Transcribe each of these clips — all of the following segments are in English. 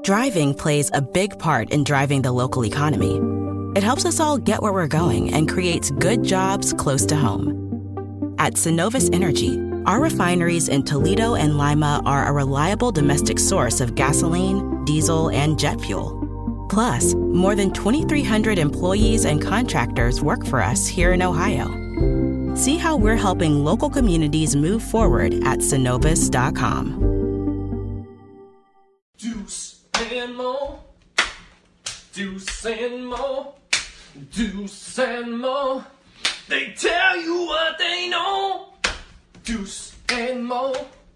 Driving plays a big part in driving the local economy. It helps us all get where we're going and creates good jobs close to home. At Synovus Energy, our refineries in Toledo and Lima are a reliable domestic source of gasoline, diesel, and jet fuel. Plus, more than 2,300 employees and contractors work for us here in Ohio. See how we're helping local communities move forward at Synovus.com. Deuce and Mo, Deuce and Mo, Deuce and Mo. They tell you what they know. Deuce and Mo,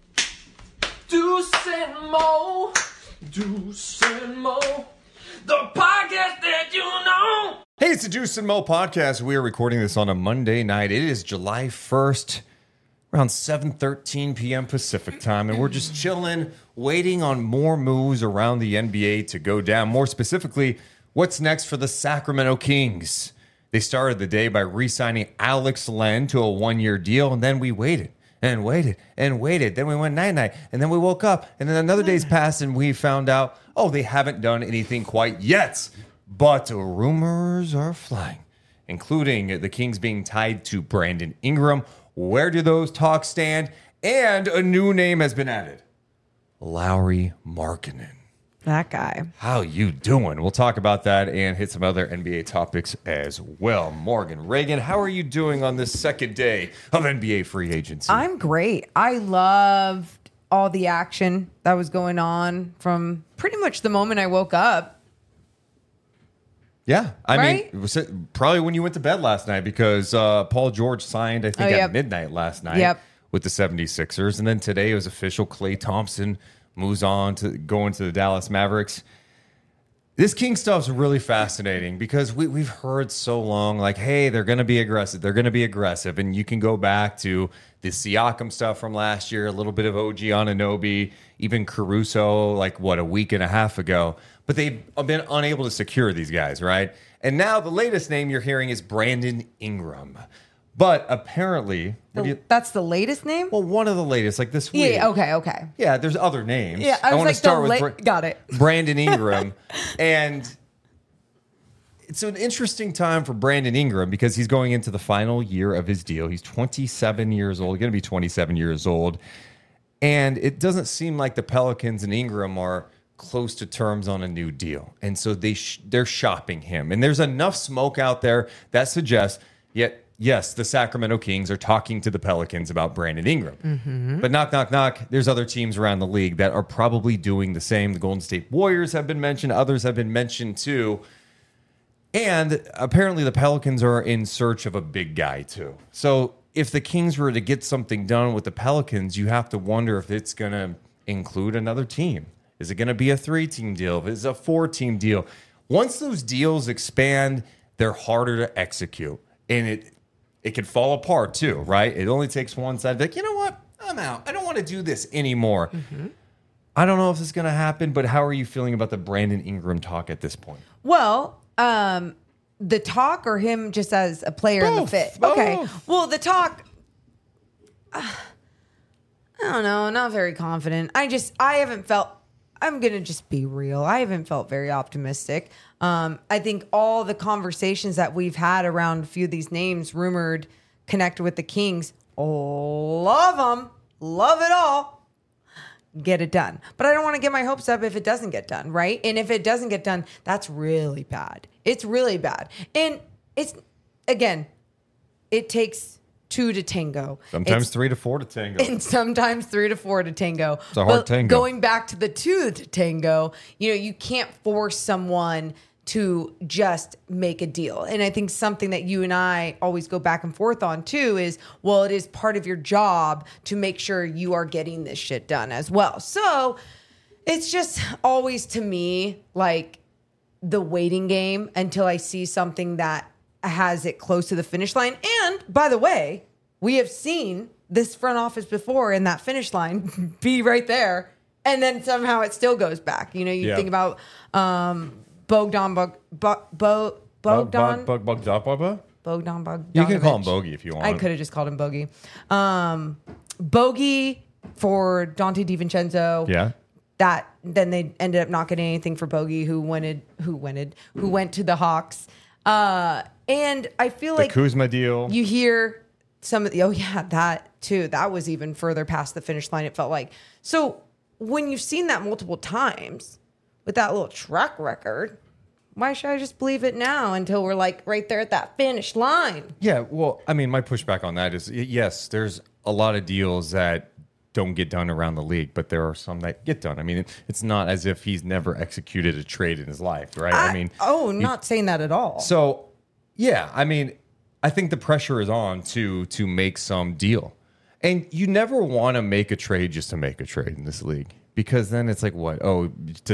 Deuce and Mo, Deuce and Mo. The podcast that you know. Hey, it's the Deuce and Mo podcast. We are recording this on a Monday night. It is July 1st, around 7:13 p.m. Pacific time, and we're just chilling, waiting on more moves around the NBA to go down. More specifically, what's next for the Sacramento Kings? They started the day by re-signing Alex Len to a one-year deal, and then we waited and waited and waited. Then we went night-night, and then we woke up, and then another day's passed, and we found out, oh, they haven't done anything quite yet. But rumors are flying, including the Kings being tied to Brandon Ingram. Where do those talks stand? And a new name has been added. Lauri Markkanen. That guy. How you doing? We'll talk about that and hit some other NBA topics as well. Morgan Reagan, how are you doing on this second day of NBA free agency? I'm great. I loved all the action that was going on from pretty much the moment I woke up. Yeah, I Right? mean, it was probably when you went to bed last night because Paul George signed, I think, at midnight last night with the 76ers. And then today it was official. Klay Thompson moves on to going to the Dallas Mavericks. This King stuff's really fascinating because we've heard so long, like, hey, they're going to be aggressive. They're going to be aggressive. And you can go back to the Siakam stuff from last year, a little bit of OG Anunoby, even Caruso, like, a week and a half ago. But they've been unable to secure these guys, right? And now the latest name you're hearing is Brandon Ingram. But apparently... That's the latest name? Well, one of the latest, like this week. Yeah, okay. Yeah, there's other names. Yeah, I was want like, to start with got it. Brandon Ingram. And it's an interesting time for Brandon Ingram because he's going into the final year of his deal. He's 27 years old, going to be 27 years old. And it doesn't seem like the Pelicans and Ingram are close to terms on a new deal. And so they're shopping him. And there's enough smoke out there that suggests, yes, the Sacramento Kings are talking to the Pelicans about Brandon Ingram. Mm-hmm. But knock, knock, knock, there's other teams around the league that are probably doing the same. The Golden State Warriors have been mentioned. Others have been mentioned too. And apparently the Pelicans are in search of a big guy too. So if the Kings were to get something done with the Pelicans, you have to wonder if it's going to include another team. Is it going to be a 3-team deal? Is it a 4-team deal? Once those deals expand, they're harder to execute. And it could fall apart too, right? It only takes one side. Like, you know what? I'm out. I don't want to do this anymore. Mm-hmm. I don't know if this is going to happen, but how are you feeling about the Brandon Ingram talk at this point? Well, the talk or him just as a player in the fit? Okay. Well, the talk... I don't know. Not very confident. I haven't felt... I'm going to just be real. I haven't felt very optimistic. I think all the conversations that we've had around a few of these names rumored connected with the Kings, love them, love it all, get it done. But I don't want to get my hopes up if it doesn't get done, right? And if it doesn't get done, that's really bad. It's really bad. And it's, again, it takes 2 to tango. Sometimes 3 to 4 to tango. And sometimes 3 to 4 to tango. It's a hard tango. Going back to the 2 to tango, you can't force someone to just make a deal. And I think something that you and I always go back and forth on too is, well, it is part of your job to make sure you are getting this shit done as well. So it's just always, to me, like the waiting game until I see something that has it close to the finish line. And by the way, we have seen this front office before in that finish line be right there. And then somehow it still goes back. Think about Bogdan Bogdanovic. You can call him Bogey if you want. I could have just called him Bogey. Bogey for Dante DiVincenzo. Yeah. that then they ended up not getting anything for Bogey, who went to the Hawks. And I feel like Kuzma deal. You hear some of the, that too. That was even further past the finish line, it felt like. So when you've seen that multiple times with that little track record, why should I just believe it now until we're like right there at that finish line? Yeah, well, I mean, my pushback on that is, yes, there's a lot of deals that don't get done around the league, but there are some that get done. I mean, it's not as if he's never executed a trade in his life, right? Not saying that at all. So, yeah, I mean, I think the pressure is on to make some deal. And you never want to make a trade just to make a trade in this league, because then it's like, what? Oh,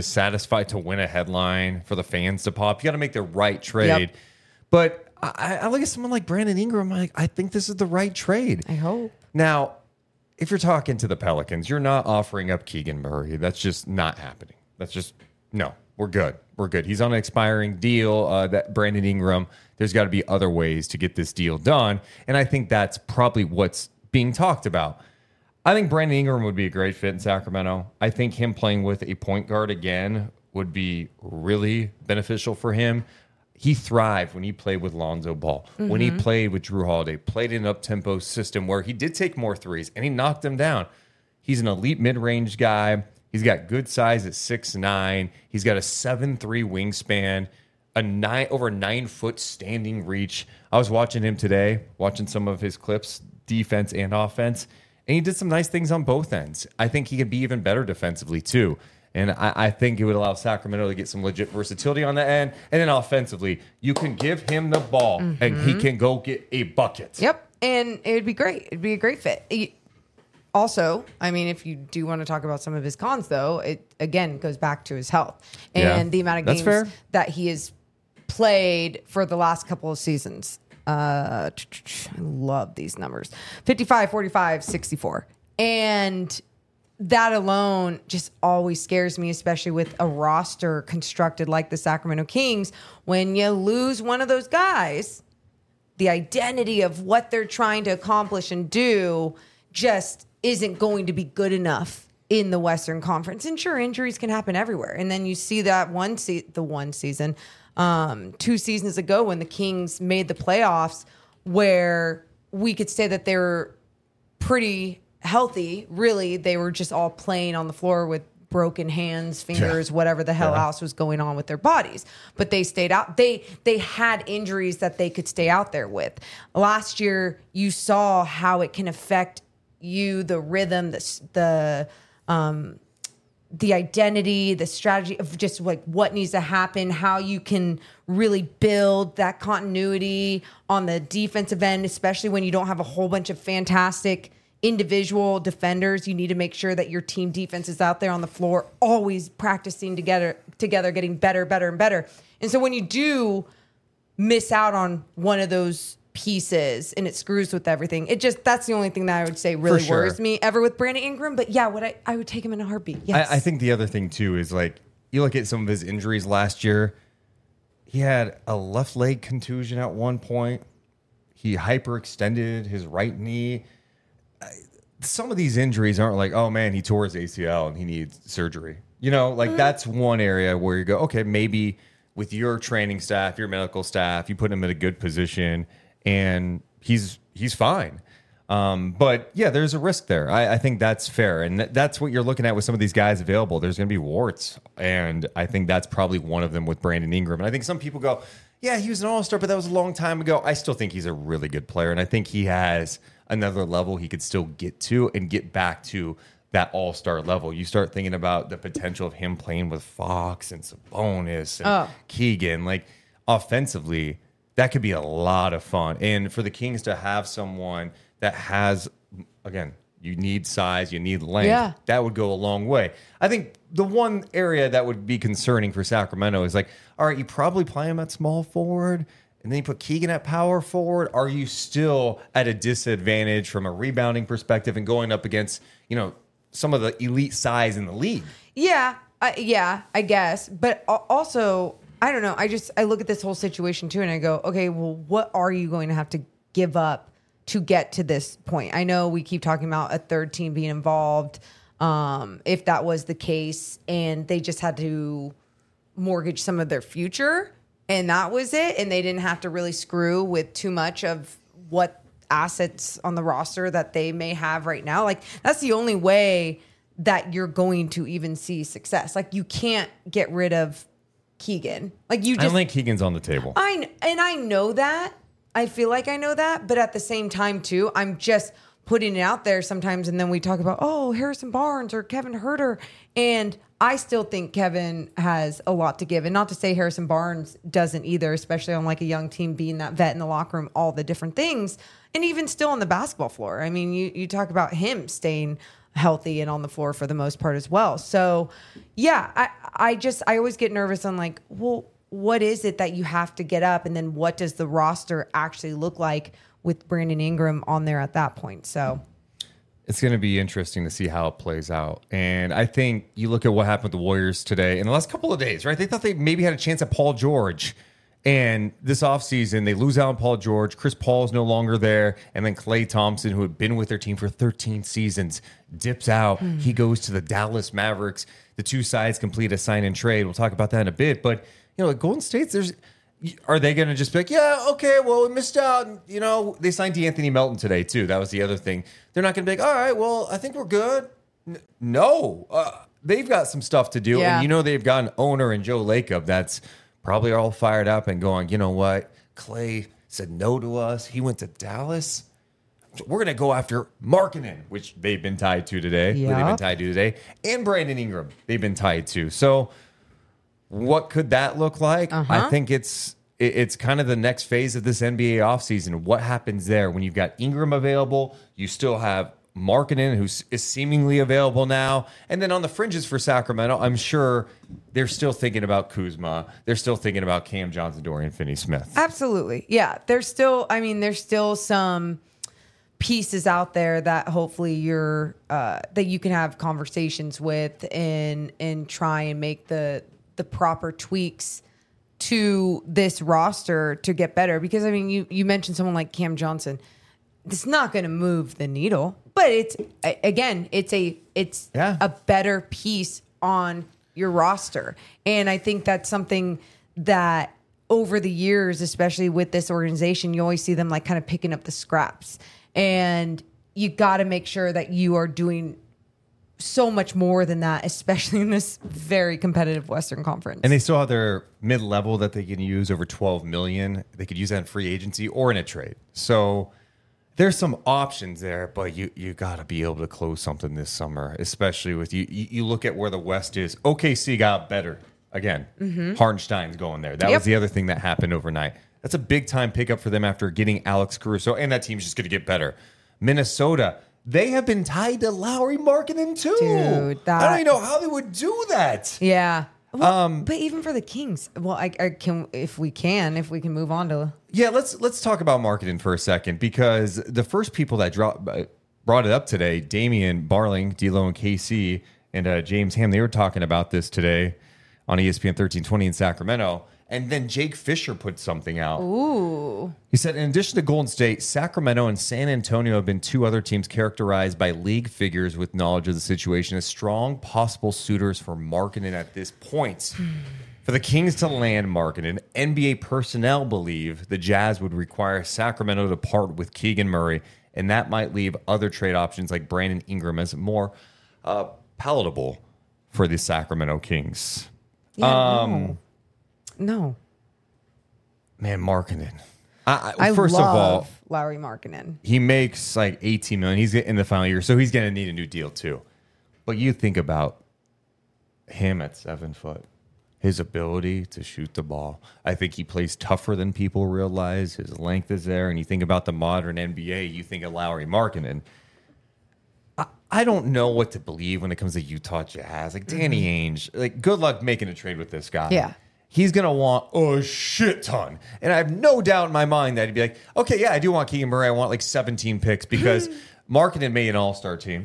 to win a headline for the fans to pop, you got to make the right trade. Yep. But I look at someone like Brandon Ingram, I think this is the right trade. I hope. Now, if you're talking to the Pelicans, you're not offering up Keegan Murray. That's just not happening. That's just, no, we're good. We're good. He's on an expiring deal. That Brandon Ingram, there's got to be other ways to get this deal done. And I think that's probably what's being talked about. I think Brandon Ingram would be a great fit in Sacramento. I think him playing with a point guard again would be really beneficial for him. He thrived when he played with Lonzo Ball, when he played with Drew Holiday, played in an up-tempo system where he did take more threes, and he knocked them down. He's an elite mid-range guy. He's got good size at 6'9". He's got a 7'3" wingspan, over 9-foot standing reach. I was watching him today, watching some of his clips, defense and offense, and he did some nice things on both ends. I think he could be even better defensively, too. And I think it would allow Sacramento to get some legit versatility on the end. And then offensively, you can give him the ball, and he can go get a bucket. Yep. And it would be great. It'd be a great fit. Also, I mean, if you do want to talk about some of his cons, though, it, again, goes back to his health and the amount of games that he has played for the last couple of seasons. I love these numbers. 55, 45, 64. And that alone just always scares me, especially with a roster constructed like the Sacramento Kings. When you lose one of those guys, the identity of what they're trying to accomplish and do just isn't going to be good enough in the Western Conference. And sure, injuries can happen everywhere. And then you see that one season, 2 seasons ago when the Kings made the playoffs, where we could say that they were pretty healthy. Really, they were just all playing on the floor with broken hands, fingers, whatever the hell else was going on with their bodies. But they stayed out. They had injuries that they could stay out there with. Last year, you saw how it can affect you, the rhythm, the identity, the strategy of just like what needs to happen, how you can really build that continuity on the defensive end, especially when you don't have a whole bunch of fantastic individual defenders. You need to make sure that your team defense is out there on the floor, always practicing together, getting better, and better. And so when you do miss out on one of those pieces and it screws with everything, that's the only thing that I would say really worries me ever with Brandon Ingram. But yeah, I would take him in a heartbeat. Yes. I think the other thing too is, like, you look at some of his injuries last year. He had a left leg contusion at one point. He hyperextended his right knee. Some of these injuries aren't like, oh man, he tore his ACL and he needs surgery. That's one area where you go, okay, maybe with your training staff, your medical staff, you put him in a good position and he's fine. But yeah, there's a risk there. I think that's fair. And that's what you're looking at with some of these guys available. There's going to be warts. And I think that's probably one of them with Brandon Ingram. And I think some people go, yeah, he was an all-star, but that was a long time ago. I still think he's a really good player. And I think he has another level he could still get to and get back to that all-star level. You start thinking about the potential of him playing with Fox and Sabonis and Keegan. Like, offensively, that could be a lot of fun. And for the Kings to have someone that has, again, you need size, you need length, that would go a long way. I think the one area that would be concerning for Sacramento is like, all right, you probably play him at small forward, and then you put Keegan at power forward. Are you still at a disadvantage from a rebounding perspective and going up against, some of the elite size in the league? Yeah, I guess. But also, I don't know. I look at this whole situation too, and I go, okay, well, what are you going to have to give up to get to this point? I know we keep talking about a third team being involved. if that was the case and they just had to mortgage some of their future and that was it, and they didn't have to really screw with too much of what assets on the roster that they may have right now. Like, that's the only way that you're going to even see success. Like, you can't get rid of Keegan. Like, you just, I don't think Keegan's on the table. I know that. I feel like I know that, but at the same time too, I'm just putting it out there sometimes, and then we talk about, oh, Harrison Barnes or Kevin Huerter, and I still think Kevin has a lot to give. And not to say Harrison Barnes doesn't either, especially on like a young team, being that vet in the locker room, all the different things, and even still on the basketball floor. I mean, you talk about him staying healthy and on the floor for the most part as well. So yeah, I always get nervous on like, well, what is it that you have to get up? And then what does the roster actually look like with Brandon Ingram on there at that point? So it's going to be interesting to see how it plays out. And I think you look at what happened with the Warriors today in the last couple of days, right? They thought they maybe had a chance at Paul George. And this offseason, they lose out on Paul George. Chris Paul is no longer there. And then Klay Thompson, who had been with their team for 13 seasons, dips out. He goes to the Dallas Mavericks. The two sides complete a sign and trade. We'll talk about that in a bit. But, you know, like Golden State's, are they going to just be like, yeah, okay, well, we missed out. You know, they signed DeAnthony Melton today, too. That was the other thing. They're not going to be like, all right, well, I think we're good. No, they've got some stuff to do. Yeah. And, you know, they've got an owner in Joe Lacob that's probably all fired up and going, you know what? Klay said no to us. He went to Dallas. We're going to go after Markkanen, which they've been tied to today. Yep. They've been tied to today. And Brandon Ingram, they've been tied to. So what could that look like? I think it's kind of the next phase of this NBA offseason. What happens there when you've got Ingram available? You still have Markkanen, who is seemingly available now. And then on the fringes for Sacramento, I'm sure they're still thinking about Kuzma. They're still thinking about Cam Johnson, Dorian Finney-Smith. absolutely. Yeah. There's still some pieces out there that hopefully that you can have conversations with and try and make the proper tweaks to this roster to get better. Because I mean, you mentioned someone like Cam Johnson. It's not going to move the needle, but it's a better piece on your roster. And I think that's something that over the years, especially with this organization, you always see them like kind of picking up the scraps. And you got to make sure that you are doing so much more than that, especially in this very competitive Western Conference. And they still have their mid-level that they can use, over $12 million. They could use that in free agency or in a trade. So there's some options there, but you got to be able to close something this summer, especially with you look at where the West is. OKC got better again. Hartenstein's going there. That was the other thing that happened overnight. That's a big-time pickup for them after getting Alex Caruso, and that team's just going to get better. Minnesota, they have been tied to Lauri Markkanen too. Dude, I don't even know how they would do that. Yeah. Well, but even for the Kings, well, I can if we can move on to. Yeah, let's talk about Markkanen for a second, because the first people that brought it up today, Damian Barling, D'Lo, and KC, and James Ham, they were talking about this today on ESPN 1320 in Sacramento. And then Jake Fisher put something out. Ooh. He said, in addition to Golden State, Sacramento and San Antonio have been two other teams characterized by league figures with knowledge of the situation as strong possible suitors for Markkanen at this point. For the Kings to land Markkanen, NBA personnel believe the Jazz would require Sacramento to part with Keegan Murray, and that might leave other trade options like Brandon Ingram as more palatable for the Sacramento Kings. Yeah, no. Man, Markkanen. I first love of all, Lauri Markkanen. he makes like $18 million. He's in the final year, so he's going to need a new deal too. But you think about him at 7 foot, his ability to shoot the ball. I think he plays tougher than people realize. His length is there, and you think about the modern NBA, you think of Lauri Markkanen. I don't know what to believe when it comes to Utah Jazz. Like Danny Ainge, like good luck making a trade with this guy. Yeah. He's going to want a shit ton. And I have no doubt in my mind that he'd be like, okay, yeah, I do want Keegan Murray. I want like 17 picks because Markkanen made an all-star team.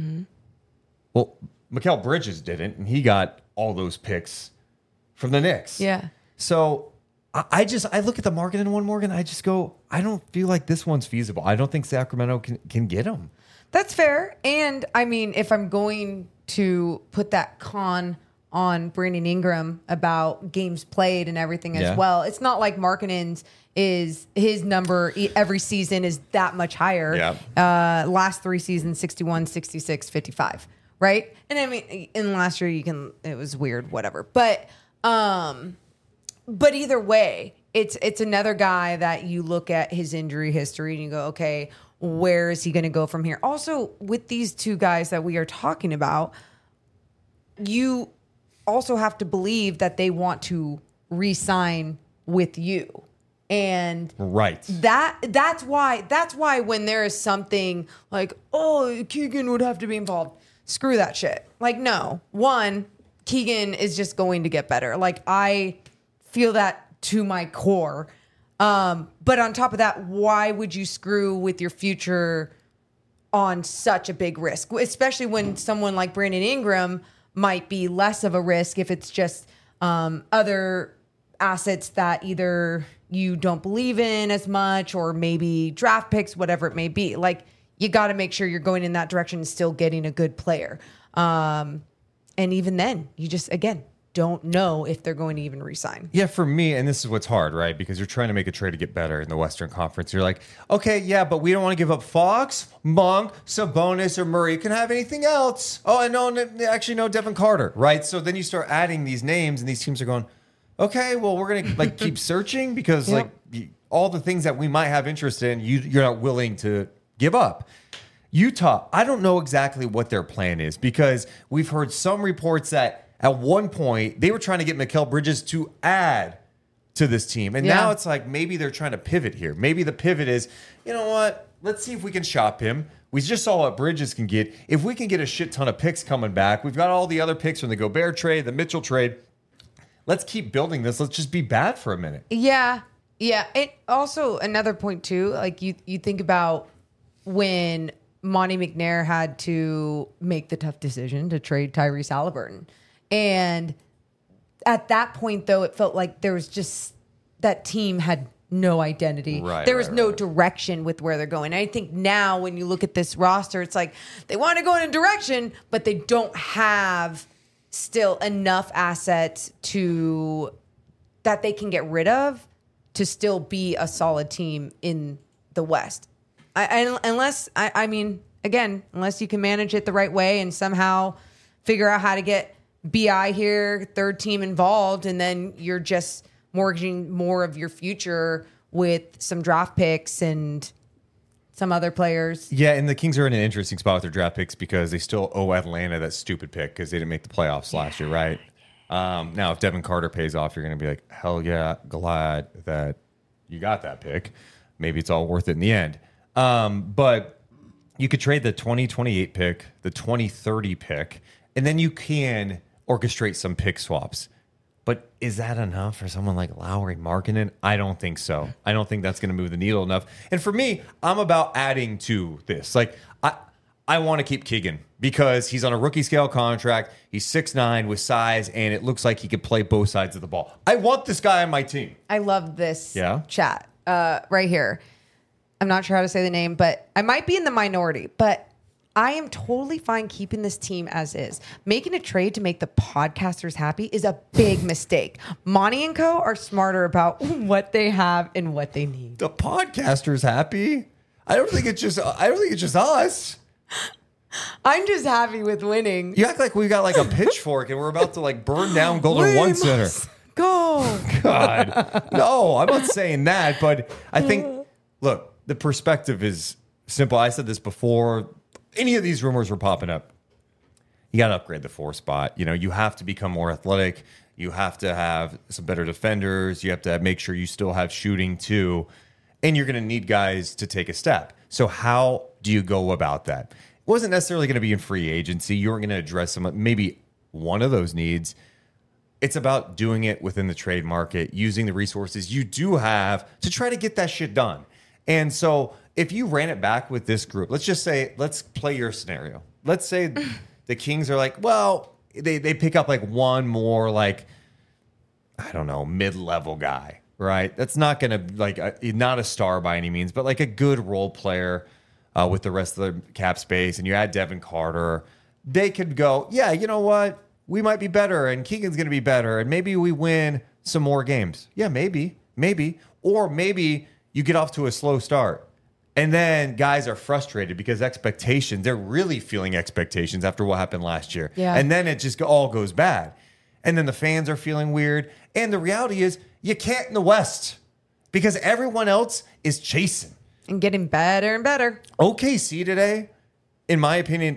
Well, Mikal Bridges didn't, and he got all those picks from the Knicks. Yeah. So I look at the Markkanen one, Morgan, I just go, I don't feel like this one's feasible. I don't think Sacramento can get him. That's fair. And I mean, if I'm going to put that con on Brandon Ingram about games played and everything as well, it's not like Markkanen's is his number every season is that much higher. Yeah. Last 3 seasons, 61, 66, 55. Right. And I mean, in last year it was weird, whatever. But either way, it's another guy that you look at his injury history and you go, okay, where is he going to go from here? Also, with these two guys that we are talking about, you also have to believe that they want to re-sign with you. And that's why when there is something like, oh, Keegan would have to be involved, screw that shit. Like, no. One, Keegan is just going to get better. Like, I feel that to my core. But on top of that, why would you screw with your future on such a big risk? Especially when someone like Brandon Ingram might be less of a risk if it's just other assets that either you don't believe in as much or maybe draft picks, whatever it may be. Like, you got to make sure you're going in that direction and still getting a good player. And even then, you just, again, don't know if they're going to even resign. Yeah, for me, and this is what's hard, right? Because you're trying to make a trade to get better in the Western Conference. You're like, okay, yeah, but we don't want to give up Fox, Monk, Sabonis, or Murray. You can have anything else. Oh, and no Devin Carter, right? So then you start adding these names, and these teams are going, okay, well, we're going to like keep searching because like all the things that we might have interest in, you're not willing to give up. Utah, I don't know exactly what their plan is because we've heard some reports that at one point, they were trying to get Mikal Bridges to add to this team. And now it's like maybe they're trying to pivot here. Maybe the pivot is, you know what? Let's see if we can shop him. We just saw what Bridges can get. If we can get a shit ton of picks coming back, we've got all the other picks from the Gobert trade, the Mitchell trade. Let's keep building this. Let's just be bad for a minute. Yeah. Yeah. And also another point too, like you think about when Monty McNair had to make the tough decision to trade Tyrese Halliburton. And at that point, though, it felt like there was just that team had no identity. There was no direction with where they're going. And I think now when you look at this roster, it's like they want to go in a direction, but they don't have still enough assets that they can get rid of to still be a solid team in the West. Unless you can manage it the right way and somehow figure out how to get BI here, third team involved, and then you're just mortgaging more of your future with some draft picks and some other players. Yeah, and the Kings are in an interesting spot with their draft picks because they still owe Atlanta that stupid pick because they didn't make the playoffs last year, right? Now, if Devin Carter pays off, you're going to be like, hell yeah, glad that you got that pick. Maybe it's all worth it in the end. But you could trade the 2028 pick, the 2030 pick, and then you can orchestrate some pick swaps. But is that enough for someone like Lauri Markkanen? I don't think so. I don't think that's going to move the needle enough. And for me, I'm about adding to this. Like, I want to keep Keegan because he's on a rookie scale contract. He's 6'9" with size, and it looks like he could play both sides of the ball. I want this guy on my team. I love this chat right here. I'm not sure how to say the name, but I might be in the minority, but I am totally fine keeping this team as is. Making a trade to make the podcasters happy is a big mistake. Monty and Co. are smarter about what they have and what they need. The podcasters happy? I don't think it's just us. I'm just happy with winning. You act like we got like a pitchfork and we're about to like burn down Golden One Center. Go. God. No, I'm not saying that, but I think, look, the perspective is simple. I said this before any of these rumors were popping up. You got to upgrade the 4 spot. You know, you have to become more athletic. You have to have some better defenders. You have to make sure you still have shooting too. And you're going to need guys to take a step. So how do you go about that? It wasn't necessarily going to be in free agency. You were going to address maybe one of those needs. It's about doing it within the trade market, using the resources you do have to try to get that shit done. And so if you ran it back with this group, let's play your scenario. Let's say the Kings are like, well, they pick up like one more, like, I don't know, mid-level guy, right? That's not going to, like, not a star by any means, but like a good role player. with the rest of the cap space, and you add Devin Carter, they could go, yeah, you know what? We might be better, and Keegan's going to be better, and maybe we win some more games. Yeah, maybe. Or maybe you get off to a slow start. And then guys are frustrated because expectations, they're really feeling expectations after what happened last year. Yeah. And then it just all goes bad. And then the fans are feeling weird. And the reality is you can't in the West because everyone else is chasing. And getting better and better. OKC today, in my opinion,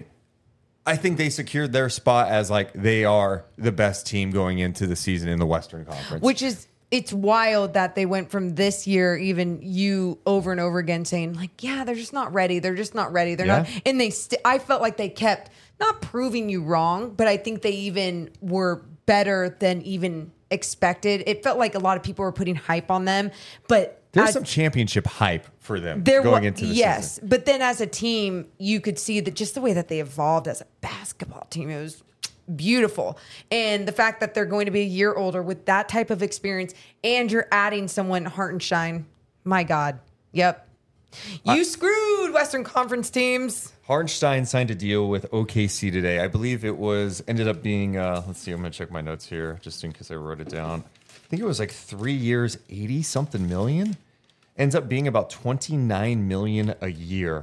I think they secured their spot as like they are the best team going into the season in the Western Conference. Which is, it's wild that they went from this year, even you over and over again saying like, yeah, they're just not ready. They're just not ready. They're not. And I felt like they kept not proving you wrong, but I think they even were better than even expected. It felt like a lot of people were putting hype on them, but there's some championship hype for them going into the season. But then as a team, you could see that just the way that they evolved as a basketball team, it was beautiful. And the fact that they're going to be a year older with that type of experience, and you're adding someone Hartenstein, my God. Yep. You screwed Western Conference teams. Hartenstein signed a deal with OKC today. I believe it ended up being, let's see, I'm going to check my notes here just in case I wrote it down. I think it was like 3 years, 80 something million. Ends up being about 29 million a year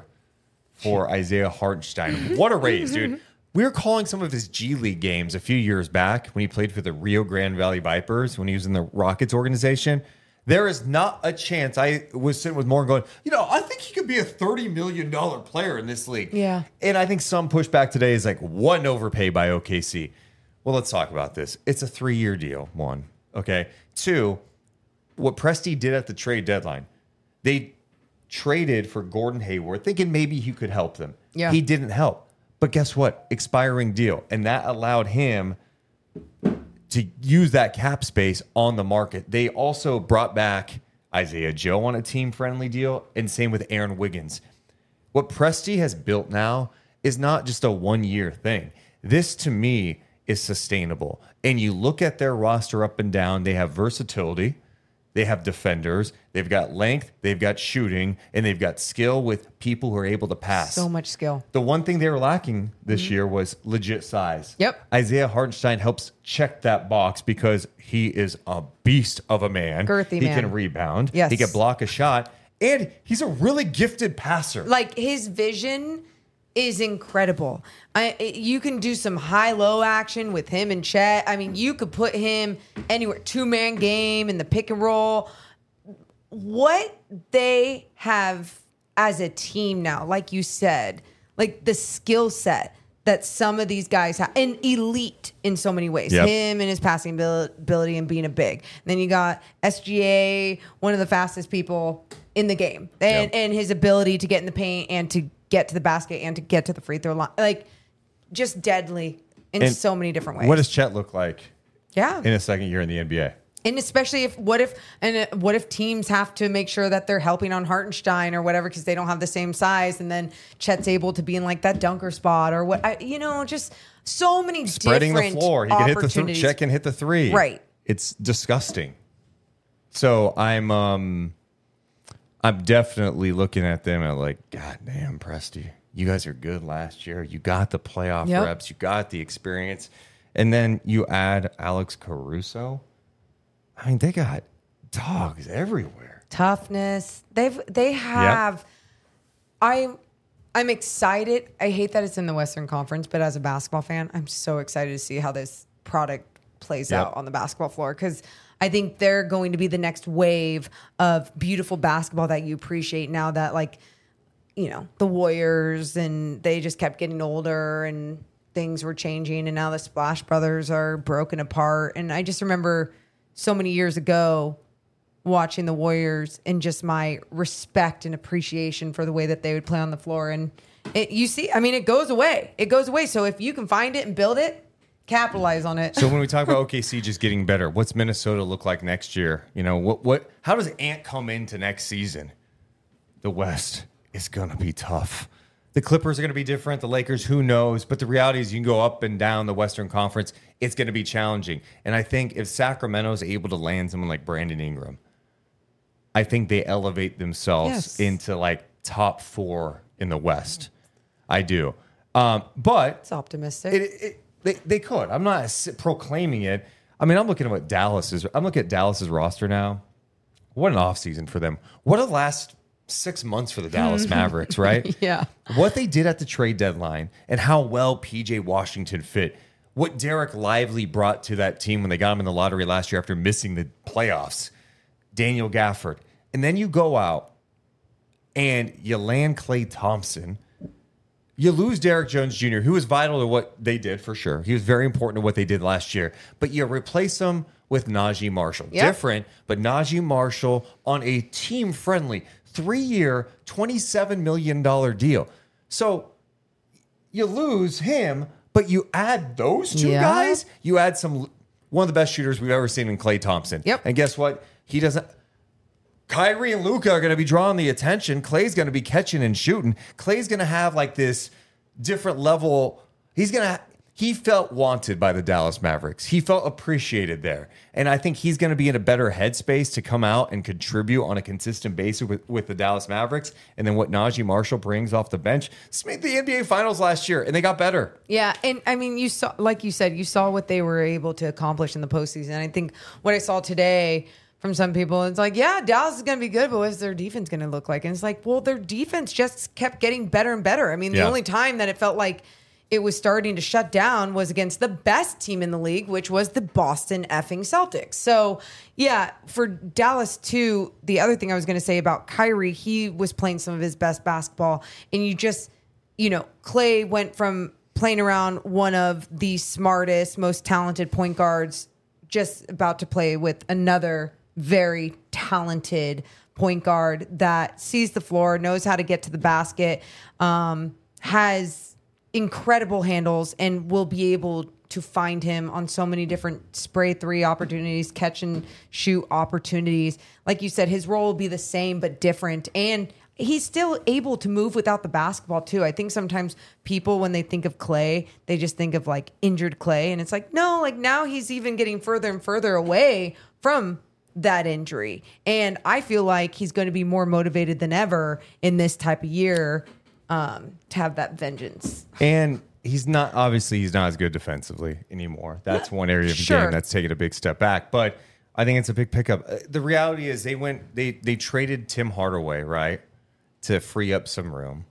for Isaiah Hartenstein. What a raise, dude. We were calling some of his G League games a few years back when he played for the Rio Grande Valley Vipers, when he was in the Rockets organization. There is not a chance. I was sitting with Morgan going, I think he could be a $30 million player in this league. Yeah. And I think some pushback today is like, what an overpay by OKC. Well, let's talk about this. It's a 3-year deal, one. Okay. 2, what Presti did at the trade deadline, they traded for Gordon Hayward thinking maybe he could help them. Yeah. He didn't help. But guess what? Expiring deal. And that allowed him to use that cap space on the market. They also brought back Isaiah Joe on a team-friendly deal, and same with Aaron Wiggins. What Presti has built now is not just a 1-year thing. This, to me, is sustainable. And you look at their roster up and down, they have versatility. They have defenders. They've got length. They've got shooting. And they've got skill with people who are able to pass. So much skill. The one thing they were lacking this year was legit size. Yep. Isaiah Hartenstein helps check that box because he is a beast of a man. Girthy he man. can rebound. Yes. He can block a shot. And he's a really gifted passer. Like, his vision is incredible. You can do some high-low action with him and Chet. I mean, you could put him anywhere. 2-man game in the pick and roll. What they have as a team now, like you said, like the skill set that some of these guys have, and elite in so many ways. Yep. Him and his passing ability and being a big. And then you got SGA, one of the fastest people in the game, and his ability to get in the paint and to get to the basket and to get to the free throw line. Like, just deadly in so many different ways. What does Chet look like in a second year in the NBA? And especially what if teams have to make sure that they're helping on Hartenstein or whatever because they don't have the same size, and then Chet's able to be in like that dunker spot or what, just so many spreading different the floor. He can hit the opportunities. Chet can hit the 3. Right. It's disgusting. So I'm definitely looking at them and like, God damn, Presti, you guys are good last year. You got the playoff reps. You got the experience. And then you add Alex Caruso. I mean, they got dogs everywhere. Toughness. They have. Yep. I'm excited. I hate that it's in the Western Conference, but as a basketball fan, I'm so excited to see how this product plays out on the basketball floor because I think they're going to be the next wave of beautiful basketball that you appreciate now that, like, the Warriors, and they just kept getting older and things were changing, and now the Splash Brothers are broken apart. And I just remember so many years ago watching the Warriors and just my respect and appreciation for the way that they would play on the floor. And it goes away. It goes away. So if you can find it and build it, capitalize on it. So when we talk about OKC just getting better, what's Minnesota look like next year? How does Ant come into next season? The West is going to be tough. The Clippers are going to be different. The Lakers, who knows? But the reality is you can go up and down the Western Conference. It's going to be challenging. And I think if Sacramento is able to land someone like Brandon Ingram, I think they elevate themselves into like top 4 in the West. I do. But It's optimistic. they could. I'm not proclaiming it. I mean, I'm looking at Dallas's roster now. What an offseason for them. What a last 6 months for the Dallas Mavericks, right? Yeah. What they did at the trade deadline and how well PJ Washington fit. What Derek Lively brought to that team when they got him in the lottery last year after missing the playoffs. Daniel Gafford. And then you go out and you land Klay Thompson. You lose Derek Jones Jr., who was vital to what they did for sure. He was very important to what they did last year. But you replace him with Najee Marshall. Yep. Different, but Najee Marshall on a team-friendly 3-year, $27 million deal. So you lose him, but you add those two guys. You add one of the best shooters we've ever seen in Klay Thompson. Yep. And guess what? He doesn't. Kyrie and Luka are going to be drawing the attention. Klay's going to be catching and shooting. Klay's going to have like this different level. He felt wanted by the Dallas Mavericks. He felt appreciated there. And I think he's going to be in a better headspace to come out and contribute on a consistent basis with the Dallas Mavericks. And then what Najee Marshall brings off the bench. This made the NBA Finals last year, and they got better. Yeah, and I mean, you saw, like you said, you saw what they were able to accomplish in the postseason. I think what I saw today from some people, it's like, yeah, Dallas is going to be good, but what's their defense going to look like? And it's like, well, their defense just kept getting better and better. I mean, the only time that it felt like it was starting to shut down was against the best team in the league, which was the Boston effing Celtics. So, yeah, for Dallas, too, the other thing I was going to say about Kyrie, he was playing some of his best basketball. And you just, Klay went from playing around one of the smartest, most talented point guards, just about to play with another very talented point guard that sees the floor, knows how to get to the basket, has incredible handles, and will be able to find him on so many different spray 3 opportunities, catch and shoot opportunities. Like you said, his role will be the same but different. And he's still able to move without the basketball too. I think sometimes people, when they think of Klay, they just think of like injured Klay. And it's like, no, like now he's even getting further and further away from that injury. And I feel like he's going to be more motivated than ever in this type of year to have that vengeance. And he's not as good defensively anymore. That's one area of the game that's taken a big step back. But I think it's a big pickup. The reality is they traded Tim Hardaway, right, to free up some room.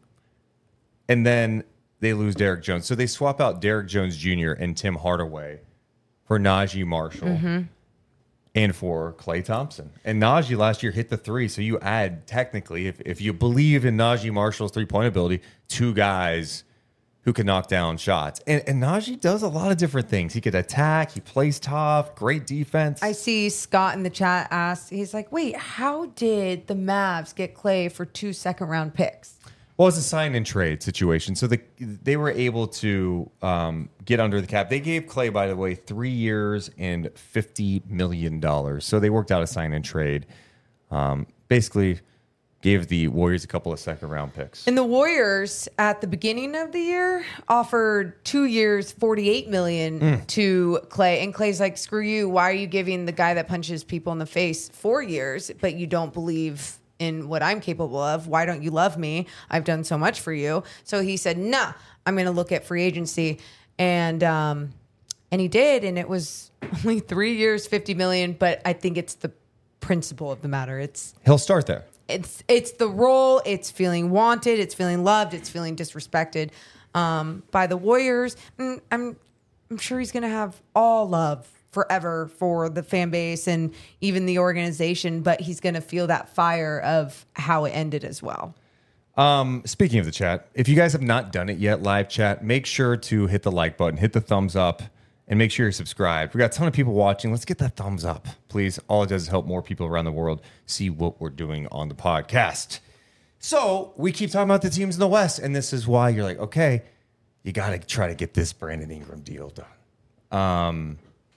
And then they lose Derek Jones. So they swap out Derek Jones Jr. and Tim Hardaway for Najee Marshall. And for Klay Thompson. And Najee last year hit the 3. So you add, technically, if you believe in Najee Marshall's 3-point ability, 2 guys who can knock down shots. And Najee does a lot of different things. He could attack. He plays tough. Great defense. I see Scott in the chat asked, he's like, wait, how did the Mavs get Klay for 2 second-round picks? Well, it's a sign and trade situation. So they were able to get under the cap. They gave Klay, by the way, 3 years and $50 million. So they worked out a sign and trade. Basically gave the Warriors a couple of second-round picks. And the Warriors, at the beginning of the year, offered 2 years, $48 million to Klay. And Klay's like, screw you. Why are you giving the guy that punches people in the face 4 years, but you don't believe in what I'm capable of? Why don't you love me? I've done so much for you. So he said, nah, I'm going to look at free agency. And he did. And it was only 3 years, $50 million. But I think it's the principle of the matter. He'll start there. It's the role. It's feeling wanted. It's feeling loved. It's feeling disrespected by the Warriors. I'm sure he's going to have all love forever for the fan base and even the organization, but he's going to feel that fire of how it ended as well. Speaking of the chat, if you guys have not done it yet, live chat, make sure to hit the like button, hit the thumbs up, and make sure you're subscribed. We got a ton of people watching. Let's get that thumbs up, please. All it does is help more people around the world see what we're doing on the podcast. So we keep talking about the teams in the West, and this is why you're like, okay, you got to try to get this Brandon Ingram deal done.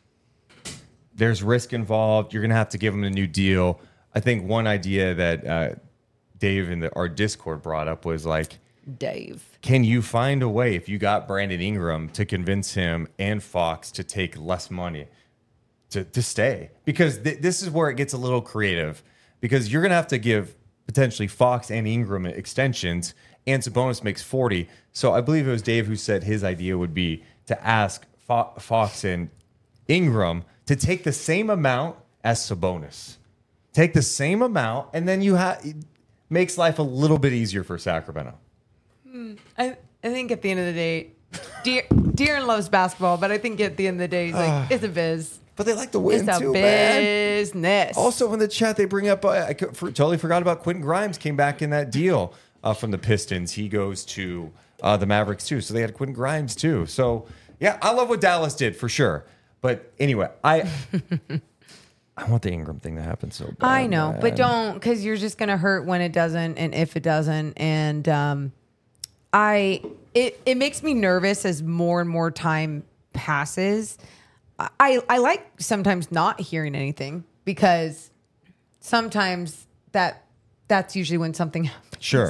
There's risk involved. You're going to have to give him a new deal. I think one idea that Dave in our Discord brought up was like, Dave, can you find a way, if you got Brandon Ingram, to convince him and Fox to take less money to stay? Because this is where it gets a little creative, because you're going to have to give potentially Fox and Ingram extensions, and Sabonis makes 40. So I believe it was Dave who said his idea would be to ask Fox and Ingram to take the same amount as Sabonis. Take the same amount, and then it makes life a little bit easier for Sacramento. I think at the end of the day, De'Aaron loves basketball, but I think at the end of the day, he's like, it's a biz. But they like to win It's too, a man. business. Also in the chat, they bring up, totally forgot about Quentin Grimes came back in that deal from the Pistons. He goes to the Mavericks too. So they had Quentin Grimes too. So yeah, I love what Dallas did for sure. But anyway, I want the Ingram thing to happen so bad. I know, man. but don't, because you're just going to hurt when it doesn't and if it doesn't. And it makes me nervous as more and more time passes. I like sometimes not hearing anything because sometimes that's usually when something happens. Sure.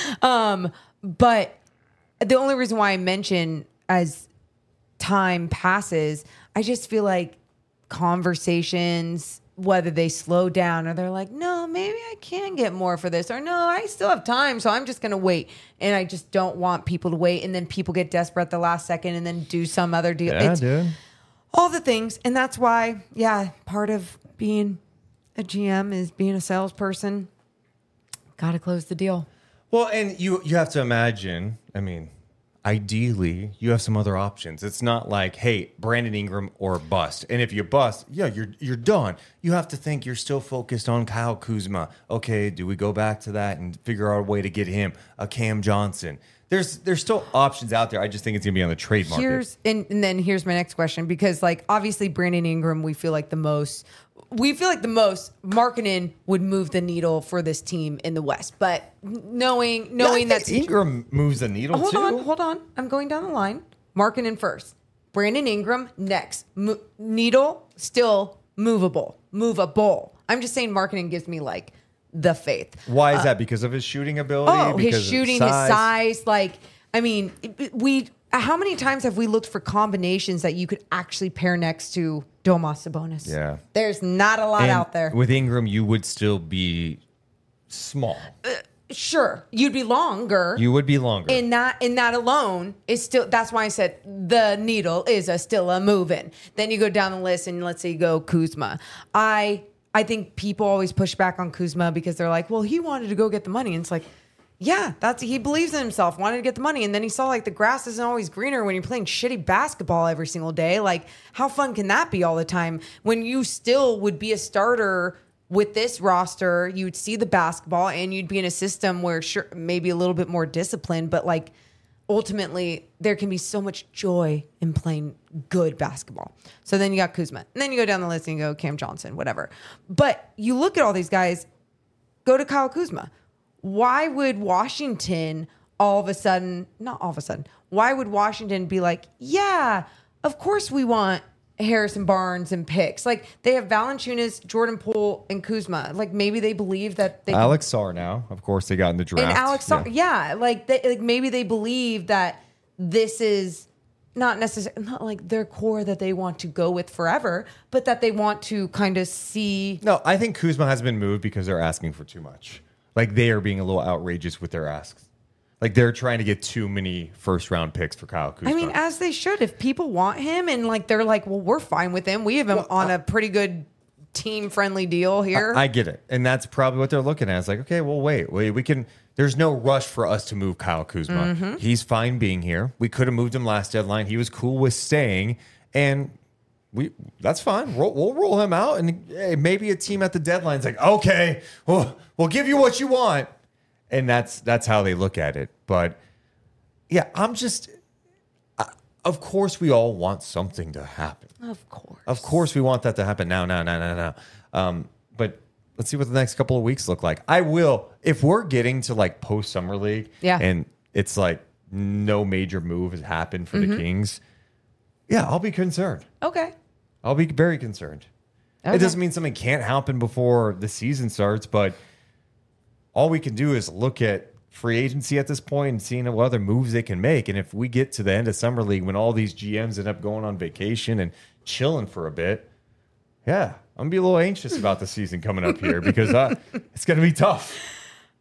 But the only reason why I mention as time passes, I just feel like conversations, whether they slow down or they're like, no, maybe I can get more for this, or no, I still have time, so I'm just going to wait. And I just don't want people to wait. And then people get desperate at the last second and then do some other deal. Yeah, dude. All the things. And that's why, part of being a GM is being a salesperson. Got to close the deal. Well, and you have to imagine, I mean, ideally, you have some other options. It's not like, hey, Brandon Ingram or bust. And if you bust, you're done. You have to think you're still focused on Kyle Kuzma. Okay, do we go back to that and figure out a way to get him, a Cam Johnson? There's still options out there. I just think it's going to be on the trade market. And then here's my next question, because like obviously Brandon Ingram, we feel like the most Markkanen would move the needle for this team in the West. But knowing that Ingram moves the needle too. Hold on. I'm going down the line. Markkanen first. Brandon Ingram next. Needle still movable. I'm just saying Markkanen gives me like the faith. Why is that? Because of his shooting ability? Oh, because his shooting, his size. Like, I mean, how many times have we looked for combinations that you could actually pair next to Domas Sabonis? Yeah. There's not a lot out there. With Ingram, you would still be small. Sure. You'd be longer. You would be longer. And that alone is still, that's why I said the needle is still a moving. Then you go down the list and let's say you go Kuzma. I think people always push back on Kuzma because they're like, well, he wanted to go get the money. And it's like, yeah, he believes in himself, wanted to get the money. And then he saw like the grass isn't always greener when you're playing shitty basketball every single day. Like, how fun can that be all the time when you still would be a starter with this roster? You'd see the basketball and you'd be in a system where sure, maybe a little bit more disciplined, but like ultimately there can be so much joy in playing good basketball. So then you got Kuzma. And then you go down the list and you go Cam Johnson, whatever. But you look at all these guys, go to Kyle Kuzma. Why would Washington why would Washington be like, yeah, of course we want Harrison Barnes and picks? Like, they have Valanciunas, Jordan Poole, and Kuzma. Like, maybe they believe that they Alex Sarr now, of course, they got in the draft. And Alex Sarr, maybe they believe that this is not necessarily, not like their core that they want to go with forever, but that they want to kind of see. No, I think Kuzma has been moved because they're asking for too much. Like, they are being a little outrageous with their asks. Like, they're trying to get too many first-round picks for Kyle Kuzma. I mean, as they should. If people want him and, like, they're like, well, we're fine with him. We have him on a pretty good team-friendly deal here. I get it. And that's probably what they're looking at. It's like, okay, well, wait. We can... There's no rush for us to move Kyle Kuzma. Mm-hmm. He's fine being here. We could have moved him last deadline. He was cool with staying. And... that's fine. We'll roll him out, and hey, maybe a team at the deadline's like, okay, we'll give you what you want, and that's how they look at it. But yeah, of course, we all want something to happen. Of course, we want that to happen now. But let's see what the next couple of weeks look like. I will, if we're getting to like post summer league, and it's like no major move has happened for the Kings. Yeah, I'll be concerned. Okay. I'll be very concerned. Okay. It doesn't mean something can't happen before the season starts, but all we can do is look at free agency at this point and seeing what other moves they can make. And if we get to the end of summer league when all these GMs end up going on vacation and chilling for a bit, yeah, I'm going to be a little anxious about the season coming up here because it's going to be tough.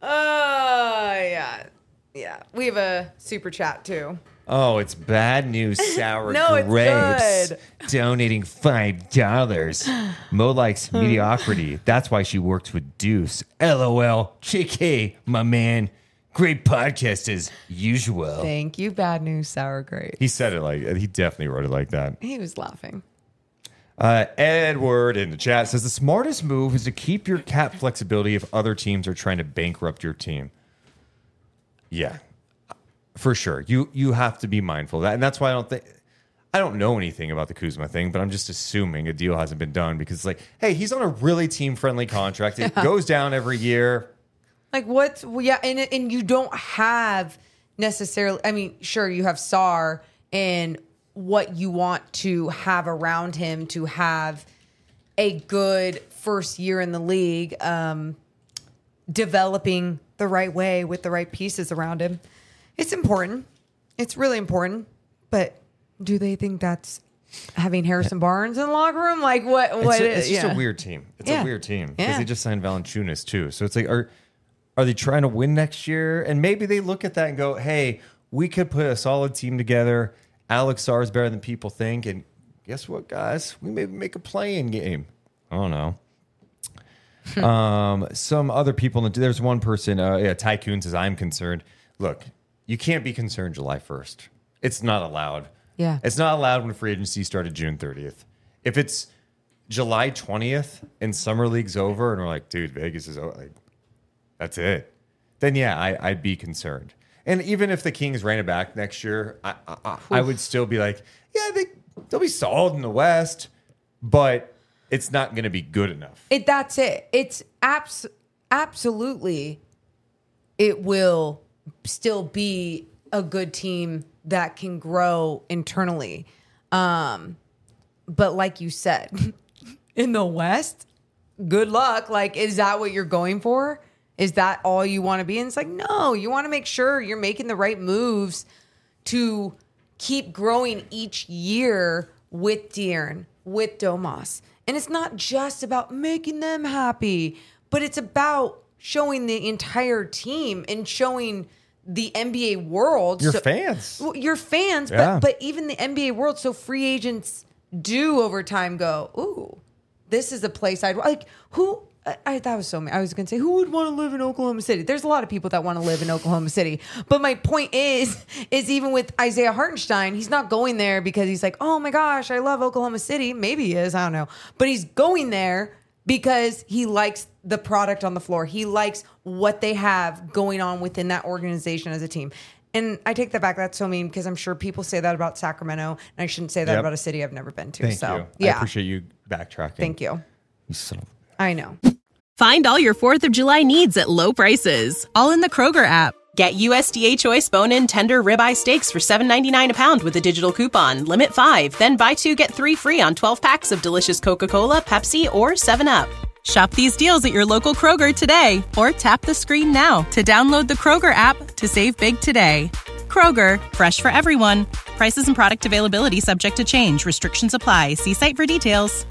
Yeah. Yeah. We have a super chat too. Oh, it's bad news, sour No, grapes. it's good. Donating $5. Mo likes mediocrity. That's why she works with Deuce. LOL. JK, my man. Great podcast as usual. Thank you, bad news, sour grapes. He said it like, he definitely wrote it like that. He was laughing. Edward in the chat says the smartest move is to keep your cap flexibility if other teams are trying to bankrupt your team. Yeah, for sure. You have to be mindful of that. And that's why I don't know anything about the Kuzma thing, but I'm just assuming a deal hasn't been done because it's like, hey, he's on a really team-friendly contract. It goes down every year. Like what's and you don't have necessarily. I mean, sure, you have Sarr and what you want to have around him to have a good first year in the league, developing the right way with the right pieces around him. It's important. It's really important. But do they think that's having Harrison Barnes in the locker room? Like what? It's just a weird team. It's a weird team because they just signed Valanciunas too. So it's like, are they trying to win next year? And maybe they look at that and go, hey, we could put a solid team together. Alex Sarr is better than people think. And guess what, guys? We maybe make a play-in game. I don't know. Some other people, there's one person, Tycoon says, I'm concerned. Look, you can't be concerned July 1st. It's not allowed. Yeah. It's not allowed when free agency started June 30th. If it's July 20th and Summer League's over and we're like, dude, Vegas is over, like, that's it. Then, yeah, I'd be concerned. And even if the Kings ran it back next year, I would still be like, yeah, I think they'll be solid in the West, but it's not going to be good enough. That's it. It's absolutely, it will still be a good team that can grow internally. But like you said, in the West, good luck. Like, is that what you're going for? Is that all you want to be? And it's like, no, you want to make sure you're making the right moves to keep growing each year with De'Aaron, with Domas. And it's not just about making them happy, but it's about showing the entire team and showing the NBA world. Your fans. Your fans, Yeah. but even the NBA world. So free agents do over time go, ooh, this is a place I'd like. Who? That was so. I was going to say, who would want to live in Oklahoma City? There's a lot of people that want to live in Oklahoma City. But my point is even with Isaiah Hartenstein, he's not going there because he's like, oh my gosh, I love Oklahoma City. Maybe he is. I don't know. But he's going there because he likes the product on the floor. He likes what they have going on within that organization as a team. And I take that back. That's so mean because I'm sure people say that about Sacramento, and I shouldn't say that about a city I've never been to. Thank you. Yeah. I appreciate you backtracking. Thank you. You son of I know. Find all your 4th of July needs at low prices, all in the Kroger app. Get USDA Choice bone-in tender ribeye steaks for $7.99 a pound with a digital coupon. Limit 5, then buy 2, get 3 free on 12 packs of delicious Coca-Cola, Pepsi, or 7-Up. Shop these deals at your local Kroger today, or tap the screen now to download the Kroger app to save big today. Kroger, fresh for everyone. Prices and product availability subject to change. Restrictions apply. See site for details.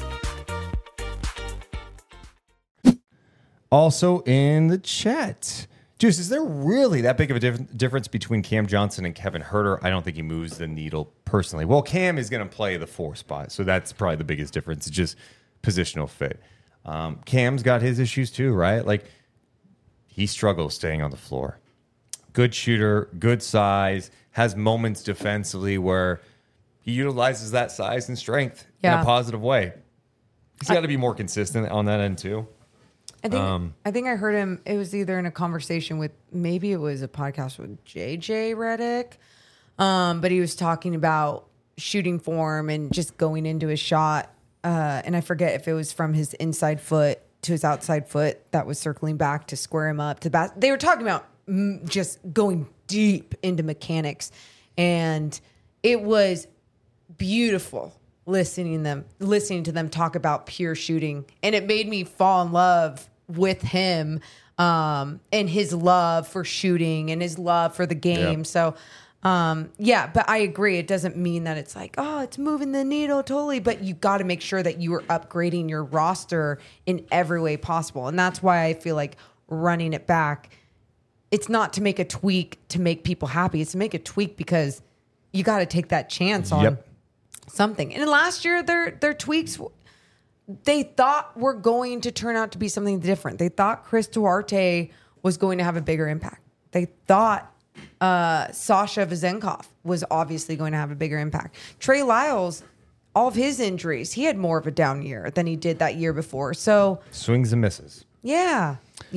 Also in the chat, Juice, is there really that big of a difference between Cam Johnson and Kevin Huerter? I don't think he moves the needle personally. Well, Cam is going to play the 4 spot, so that's probably the biggest difference. It's just positional fit. Cam's got his issues too, right? Like, he struggles staying on the floor. Good shooter, good size, has moments defensively where he utilizes that size and strength in a positive way. He's got to be more consistent on that end too. I think I heard him. It was either in a conversation with, maybe it was a podcast with JJ Redick, but he was talking about shooting form and just going into his shot. And I forget if it was from his inside foot to his outside foot that was circling back to square him up to They were talking about just going deep into mechanics, and it was beautiful listening to them talk about pure shooting, and it made me fall in love with him and his love for shooting and his love for the game. Yep. So but I agree, it doesn't mean that it's like, oh, it's moving the needle totally, but you got to make sure that you are upgrading your roster in every way possible. And that's why I feel like running it back, it's not to make a tweak to make people happy. It's to make a tweak because you got to take that chance on something. And last year, their tweaks, they thought were going to turn out to be something different. They thought Chris Duarte was going to have a bigger impact. They thought Sasha Vezenkov was obviously going to have a bigger impact. Trey Lyles, all of his injuries, he had more of a down year than he did that year before. So swings and misses. Yeah.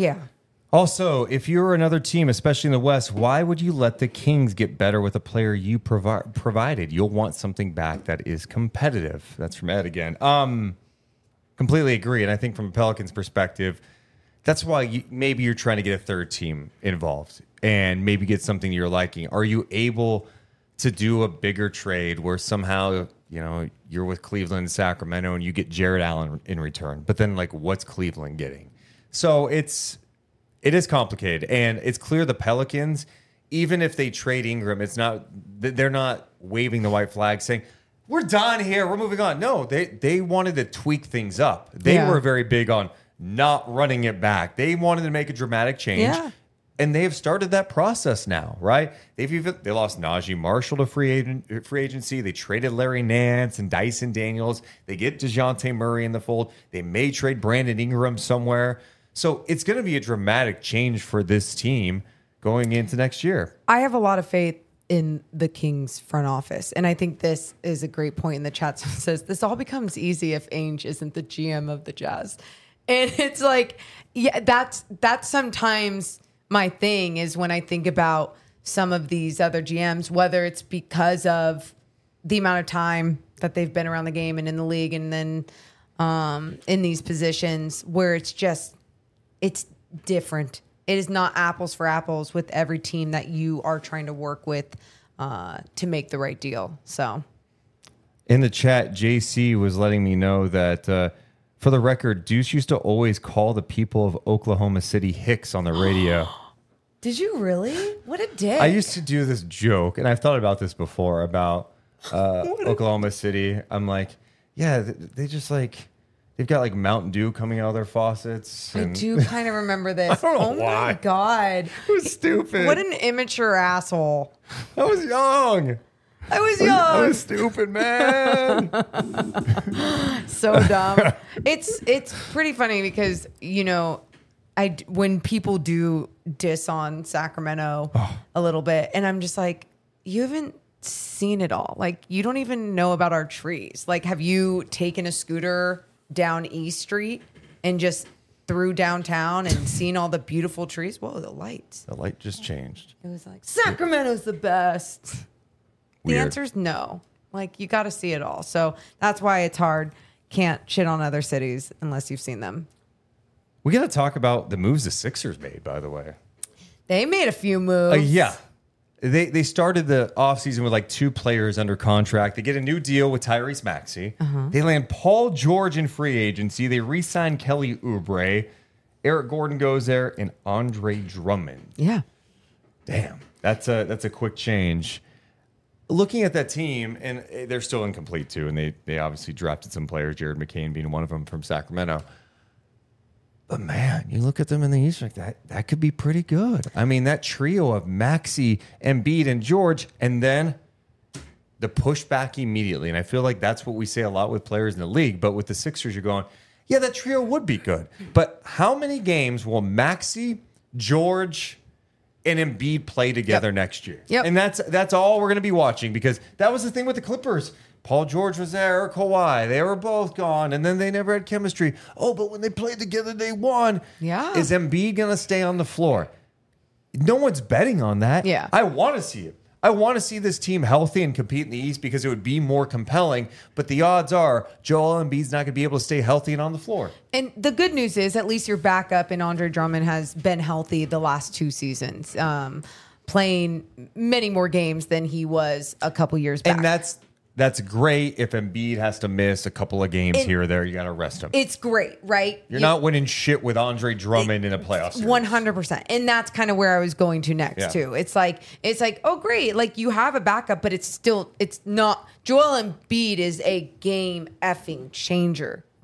Also, if you're another team, especially in the West, why would you let the Kings get better with a player you provided? You'll want something back that is competitive. That's from Ed again. Completely agree. And I think from a Pelicans perspective, that's why maybe you're trying to get a third team involved and maybe get something you're liking. Are you able to do a bigger trade where somehow, you're with Cleveland and Sacramento and you get Jared Allen in return? But then, what's Cleveland getting? So it is complicated, and it's clear the Pelicans, even if they trade Ingram, they're not waving the white flag saying, we're done here, we're moving on. No, they wanted to tweak things up. They were very big on not running it back. They wanted to make a dramatic change, and they have started that process now, right? They lost Najee Marshall to free agency. They traded Larry Nance and Dyson Daniels. They get DeJounte Murray in the fold. They may trade Brandon Ingram somewhere. So it's going to be a dramatic change for this team going into next year. I have a lot of faith in the Kings front office. And I think this is a great point in the chat. Someone says, this all becomes easy if Ainge isn't the GM of the Jazz. And it's that's sometimes my thing is when I think about some of these other GMs, whether it's because of the amount of time that they've been around the game and in the league and then in these positions where it's different. It is not apples for apples with every team that you are trying to work with to make the right deal. So, in the chat, JC was letting me know that for the record, Deuce used to always call the people of Oklahoma City Hicks on the radio. Did you really? What a dick. I used to do this joke, and I've thought about this before about Oklahoma City. I'm like, yeah, they just they've got Mountain Dew coming out of their faucets. I do kind of remember this. I don't know why. My God. It was stupid. What an immature asshole. I was young. I was stupid, man. So dumb. It's pretty funny because, when people do diss on Sacramento a little bit, and I'm just like, you haven't seen it all. You don't even know about our trees. Have you taken a scooter down East Street and just through downtown and seen all the beautiful trees? Whoa, the lights. The light just changed. It was Sacramento's the best. Weird. The answer is no. You got to see it all. So that's why it's hard. Can't shit on other cities unless you've seen them. We got to talk about the moves the Sixers made, by the way. They made a few moves. Yeah. They started the offseason with 2 players under contract. They get a new deal with Tyrese Maxey. They land Paul George in free agency. They re-sign Kelly Oubre. Eric Gordon goes there, and Andre Drummond. Yeah. Damn. That's a quick change. Looking at that team, and they're still incomplete too, and they obviously drafted some players, Jared McCain being one of them from Sacramento. But man, you look at them in the East, that could be pretty good. I mean, that trio of Maxey, Embiid, and George, and then the pushback immediately. And I feel like that's what we say a lot with players in the league. But with the Sixers, you're going, yeah, that trio would be good. But how many games will Maxey, George, and Embiid play together next year? Yep. And that's all we're going to be watching, because that was the thing with the Clippers. Paul George was there, or Kawhi. They were both gone, and then they never had chemistry. Oh, but when they played together, they won. Yeah. Is Embiid going to stay on the floor? No one's betting on that. Yeah. I want to see it. I want to see this team healthy and compete in the East because it would be more compelling. But the odds are Joel Embiid's not going to be able to stay healthy and on the floor. And the good news is at least your backup in Andre Drummond has been healthy the last 2 seasons, playing many more games than he was a couple years back. And that's great. If Embiid has to miss a couple of games here or there, you got to rest him. It's great, right? You're not winning shit with Andre Drummond in a playoff series. 100%. And that's kind of where I was going to next, too. It's like, oh, great. You have a backup, but it's not. Joel Embiid is a game effing changer.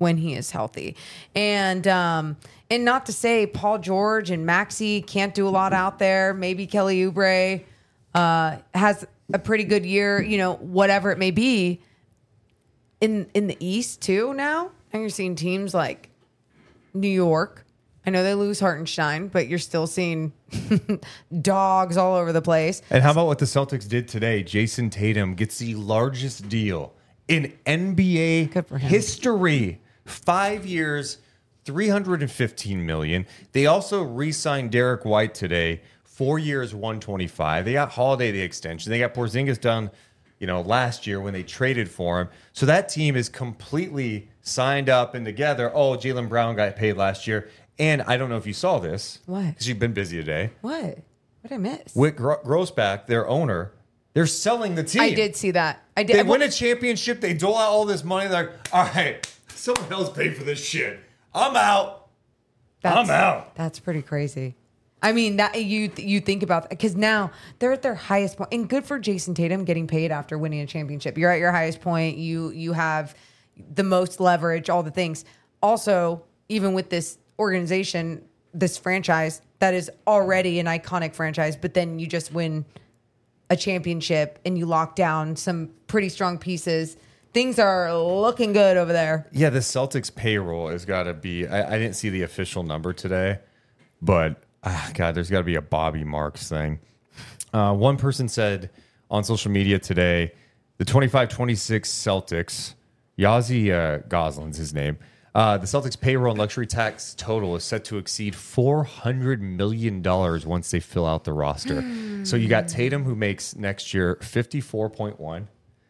when he is healthy. And not to say Paul George and Maxey can't do a lot out there. Maybe Kelly Oubre has a pretty good year, whatever it may be. In the East too now. And you're seeing teams like New York. I know they lose Hartenstein, but you're still seeing dogs all over the place. And how about what the Celtics did today? Jason Tatum gets the largest deal in NBA history. 5 years, $315 million. They also re-signed Derek White today, 4 years, $125. They got Holiday the extension. They got Porzingis done, last year when they traded for him. So that team is completely signed up and together. Oh, Jaylen Brown got paid last year. And I don't know if you saw this. What? Because you've been busy today. What? What did I miss? Whit Grossback, their owner, they're selling the team. I did see that. I did. They win a championship. They dole out all this money. They're like, all right, someone else paid for this shit. I'm out. I'm out. That's pretty crazy. I mean, that you think about that because now they're at their highest point, and good for Jason Tatum getting paid after winning a championship. You're at your highest point. You have the most leverage, all the things. Also, even with this organization, this franchise that is already an iconic franchise, but then you just win a championship and you lock down some pretty strong pieces. Things are looking good over there. Yeah, the Celtics payroll has got to be. I didn't see the official number today, but God, there's got to be a Bobby Marks thing. One person said on social media today, the 25-26 Celtics, Yazzie Goslin's his name. The Celtics payroll and luxury tax total is set to exceed $400 million once they fill out the roster. So you got Tatum, who makes next year 54.1.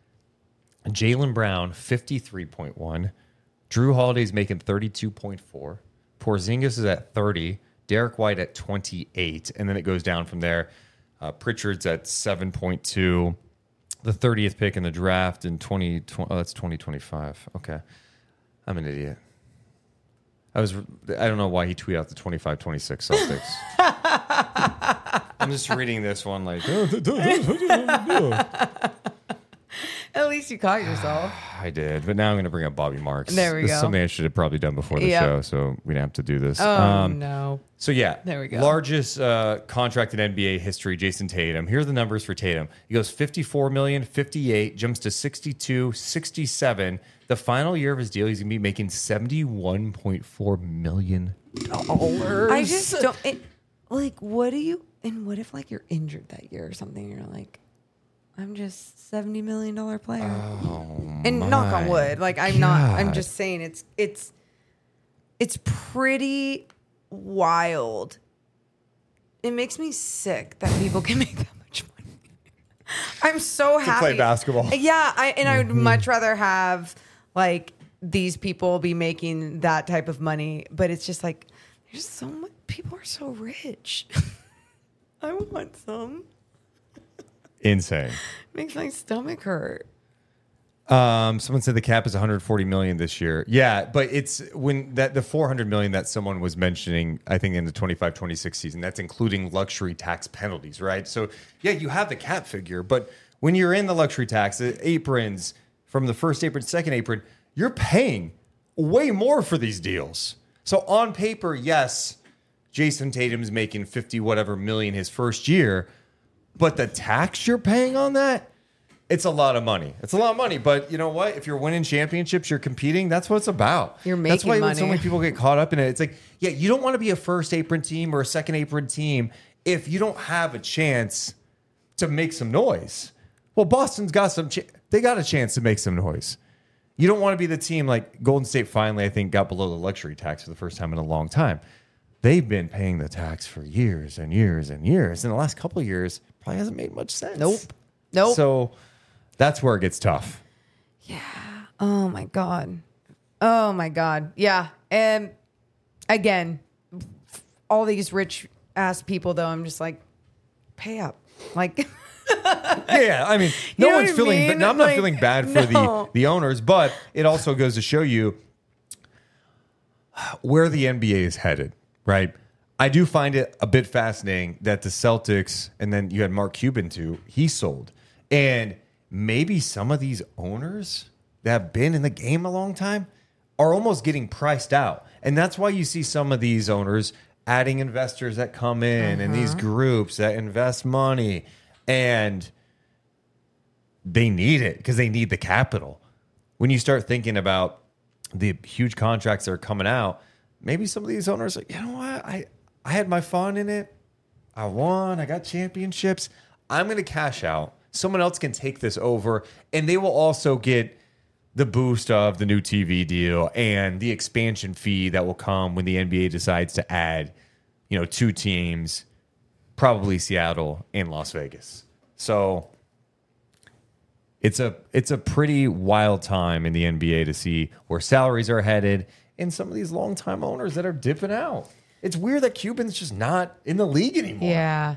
Jaylen Brown, 53.1. Drew Holiday's making 32.4. Porzingis is at 30. Derek White at 28. And then it goes down from there. Pritchard's at 7.2. The 30th pick in the draft in 2020. Oh, that's 2025. Okay. I'm an idiot. I don't know why he tweeted out the 25-26 Celtics. I'm just reading this one like... At least you caught yourself. I did, but now I'm going to bring up Bobby Marks. There we This go. is something I should have probably done before the show, so we didn't have to do this. Oh, no. So, yeah. There we go. Largest contract in NBA history, Jason Tatum. Here are the numbers for Tatum. He goes 54 million, 58, jumps to 62, 67. The final year of his deal, he's going to be making $71.4 million. I just don't... what if, you're injured that year or something, and you're like... I'm just $70 million player. Oh, and knock on wood. I'm just saying it's pretty wild. It makes me sick that people can make that much money. I'm so happy to play basketball. Yeah, I would much rather have these people be making that type of money, but it's just there's so much, people are so rich. I want some. Insane. Makes my stomach hurt. Someone said the cap is $140 million this year. Yeah, but it's when the $400 million that someone was mentioning, I think in the 25-26 season, that's including luxury tax penalties, right? So yeah, you have the cap figure, but when you're in the luxury tax, the aprons from the first apron, second apron, you're paying way more for these deals. So on paper, yes, Jason Tatum's making 50 whatever million his first year. But the tax you're paying on that, it's a lot of money. It's a lot of money. But you know what? If you're winning championships, you're competing. That's what it's about. You're making That's why money. When so many people get caught up in it, it's like, yeah, you don't want to be a first apron team or a second apron team if you don't have a chance to make some noise. Well, Boston's got they got a chance to make some noise. You don't want to be the team like Golden State finally, I think, got below the luxury tax for the first time in a long time. They've been paying the tax for years and years and years. In the last couple of years, probably hasn't made much sense. Nope. So that's where it gets tough. Yeah. Oh my God. Yeah. And again, all these rich ass people though, I'm just like, pay up. Yeah, I mean, no You know one's what I feeling. mean? I'm not feeling bad for No. the owners, but it also goes to show you where the NBA is headed, right? I do find it a bit fascinating that the Celtics, and then you had Mark Cuban too, he sold. And maybe some of these owners that have been in the game a long time are almost getting priced out. And that's why you see some of these owners adding investors that come in and these groups that invest money, and they need it because they need the capital. When you start thinking about the huge contracts that are coming out, maybe some of these owners are, you know what? I had my fun in it. I won. I got championships. I'm going to cash out. Someone else can take this over, and they will also get the boost of the new TV deal and the expansion fee that will come when the NBA decides to add, 2 teams, probably Seattle and Las Vegas. So it's a pretty wild time in the NBA to see where salaries are headed and some of these longtime owners that are dipping out. It's weird that Cuban's just not in the league anymore. Yeah.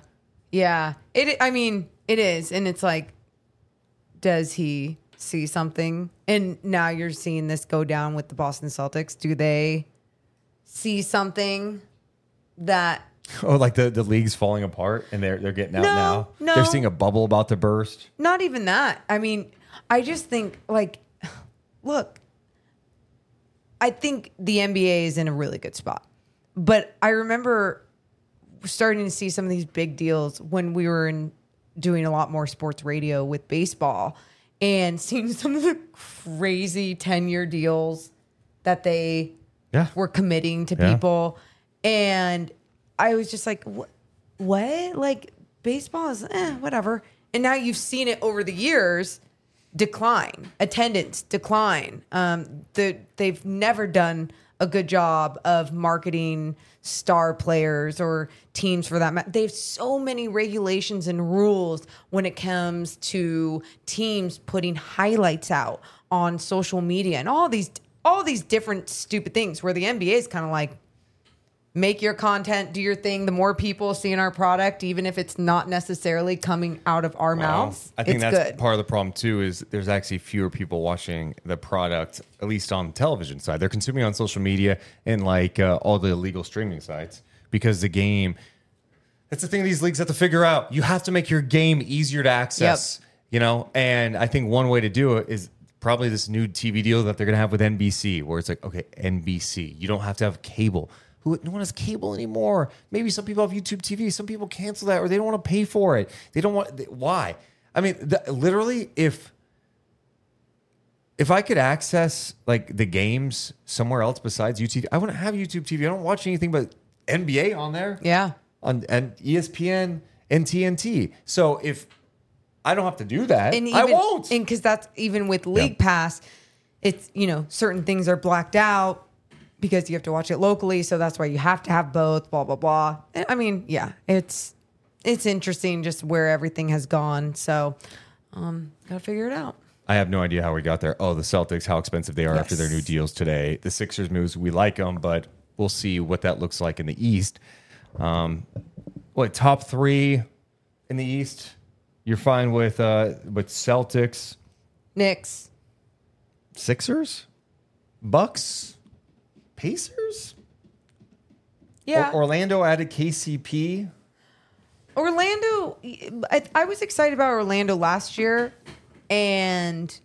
It is. And it's like, does he see something? And now you're seeing this go down with the Boston Celtics. Do they see something that... Oh, like the league's falling apart and they're getting out now? No. They're seeing a bubble about to burst? Not even that. I mean, I just think, look, I think the NBA is in a really good spot. But I remember starting to see some of these big deals when we were doing a lot more sports radio with baseball and seeing some of the crazy 10-year deals that they were committing to people. And I was just like, what? Like, baseball is whatever. And now you've seen it over the years decline, attendance decline. They've never done a good job of marketing star players or teams for that matter. They have so many regulations and rules when it comes to teams putting highlights out on social media and all these different stupid things, where the NBA is kind of like, make your content, do your thing. The more people seeing our product, even if it's not necessarily coming out of our mouths, I think it's that's good. part of the problem too, is there's actually fewer people watching the product, at least on the television side. They're consuming on social media and all the illegal streaming sites, because the game, that's the thing these leagues have to figure out. You have to make your game easier to access, and I think one way to do it is probably this new TV deal that they're going to have with NBC, where it's like, okay, NBC, you don't have to have cable. No one has cable anymore. Maybe some people have YouTube TV. Some people cancel that, or they don't want to pay for it. They don't want. Why? I mean, literally, if I could access like the games somewhere else besides YouTube, I wouldn't have YouTube TV. I don't watch anything but NBA on there. Yeah. And ESPN and TNT. So if I don't have to do that, I won't. And because that's even with League Pass, it's certain things are blacked out because you have to watch it locally, so that's why you have to have both, blah, blah, blah. I mean, it's interesting just where everything has gone, so gotta figure it out. I have no idea how we got there. Oh, the Celtics, how expensive they are after their new deals today. The Sixers moves, we like them, but we'll see what that looks like in the East. Top 3 in the East? You're fine with Celtics? Knicks. Sixers? Bucks? Pacers? Yeah. Orlando added KCP. Orlando, I was excited about Orlando last year, and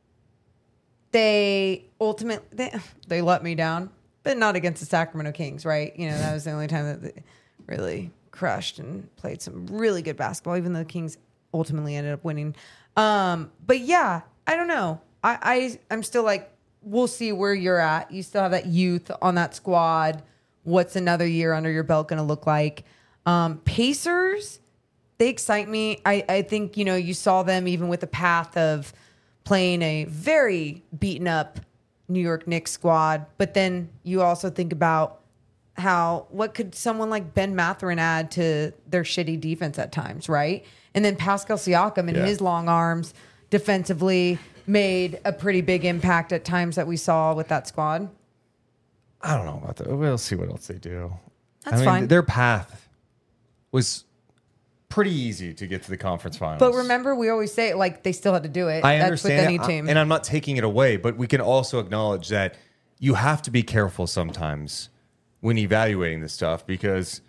they ultimately they let me down, but not against the Sacramento Kings, right? That was the only time that they really crushed and played some really good basketball, even though the Kings ultimately ended up winning. But yeah, I don't know. I'm still like, we'll see where you're at. You still have that youth on that squad. What's another year under your belt going to look like? Pacers, they excite me. I think, you saw them even with the path of playing a very beaten up New York Knicks squad. But then you also think about what could someone like Ben Mathurin add to their shitty defense at times, right? And then Pascal Siakam and his long arms defensively made a pretty big impact at times that we saw with that squad. I don't know about that. We'll see what else they do. That's fine. Their path was pretty easy to get to the conference finals. But remember, we always say they still had to do it. I That's understand with any team. and I'm not taking it away, but we can also acknowledge that you have to be careful sometimes when evaluating this stuff, because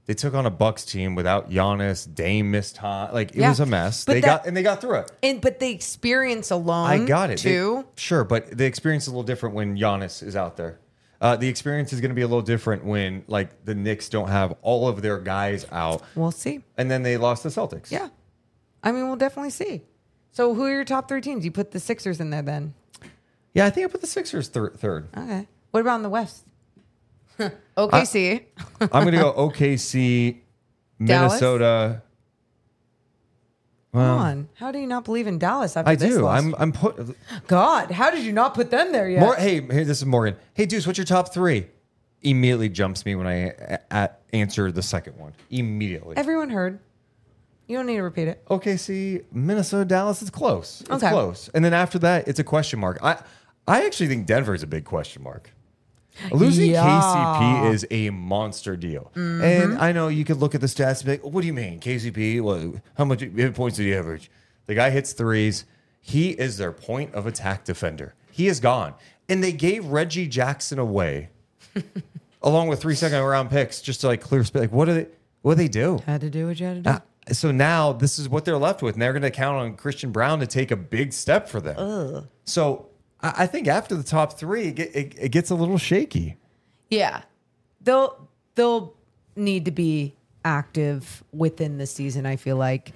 They took on a Bucks team without Giannis. Dame missed time. Like, it Yeah. was a mess. But They got through it. But the experience alone, I got it. too. Sure, but the experience is a little different when Giannis is out there. The experience is going to be a little different when, like, the Knicks don't have all of their guys out. We'll see. And then they lost the Celtics. Yeah. I mean, we'll definitely see. So who are your top 3 teams? You put the Sixers in there then. Yeah, I think I put the Sixers third. Okay. What about in the West? OKC. I'm going to go OKC, Dallas? Minnesota. Come on. How do you not believe in Dallas after I this do. loss? I'm put. God, how did you not put them there yet? Hey, this is Morgan. Hey, Deuce, what's your top 3? Immediately jumps me when I answer the second one. Immediately. Everyone heard. You don't need to repeat it. OKC, Minnesota, Dallas. It's close. It's Okay. close. And then after that, it's a question mark. I actually think Denver is a big question mark. Losing Yeah. KCP is a monster deal. And I know you could look at the stats and be like, what do you mean? KCP, well, how much points did he average? The guy hits threes. He is their point of attack defender. He is gone. And they gave Reggie Jackson away along with 3 second-round picks just to, like, clear space. Like, what do they do? Had to do what you had to do. So now this is what they're left with, and they're going to count on Christian Brown to take a big step for them. So I think after the top 3, it gets a little shaky. Yeah. They'll need to be active within the season, I feel like.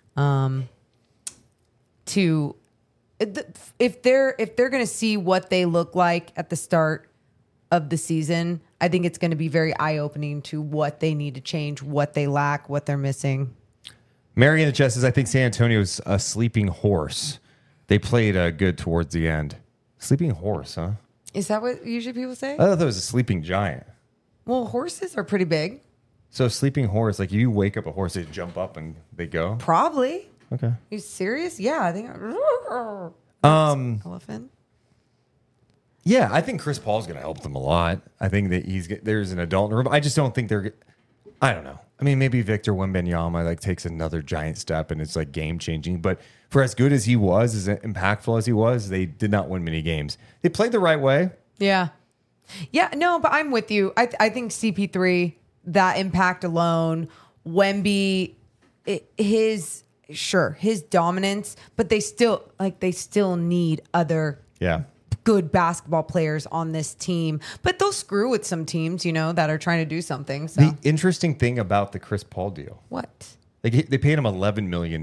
If they're going to see what they look like at the start of the season, I think it's going to be very eye-opening to what they need to change, what they lack, what they're missing. Mary in the chat says, I think San Antonio's a sleeping horse. They played good towards the end. Sleeping horse, huh? Is that what usually people say? I thought that was a sleeping giant. Well, horses are pretty big. So sleeping horse, like you wake up a horse, they jump up and they go? Probably. Okay. You serious? Yeah, I think. Elephant. Yeah, I think Chris Paul's going to help them a lot. I think that there's an adult in the room. I just don't think I don't know. I mean, maybe Victor Wembanyama like takes another giant step and it's like game changing. But for as good as he was, as impactful as he was, they did not win many games. They played the right way. Yeah. Yeah, no, but I'm with you. I think CP3, that impact alone, Wemby, his dominance, but they still need other good basketball players on this team. But they'll screw with some teams, that are trying to do something. So. The interesting thing about the Chris Paul deal. What? They paid him $11 million.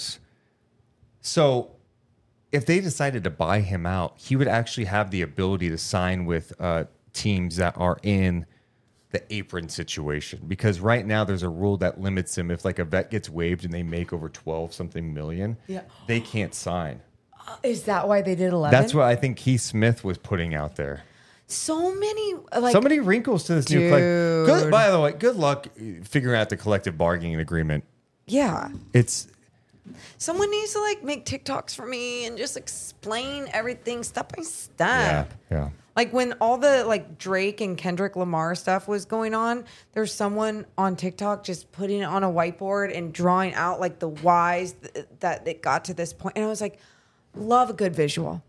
So if they decided to buy him out, he would actually have the ability to sign with teams that are in the apron situation. Because right now there's a rule that limits him. If like a vet gets waived and they make over 12 something million, they can't sign. Is that why they did 11? That's what I think Keith Smith was putting out there. So many wrinkles to this new collective. By the way, good luck figuring out the collective bargaining agreement. Yeah. Someone needs to make TikToks for me and just explain everything step by step. Yeah. Like when all the Drake and Kendrick Lamar stuff was going on, there's someone on TikTok just putting it on a whiteboard and drawing out the whys that it got to this point. And I was like, love a good visual.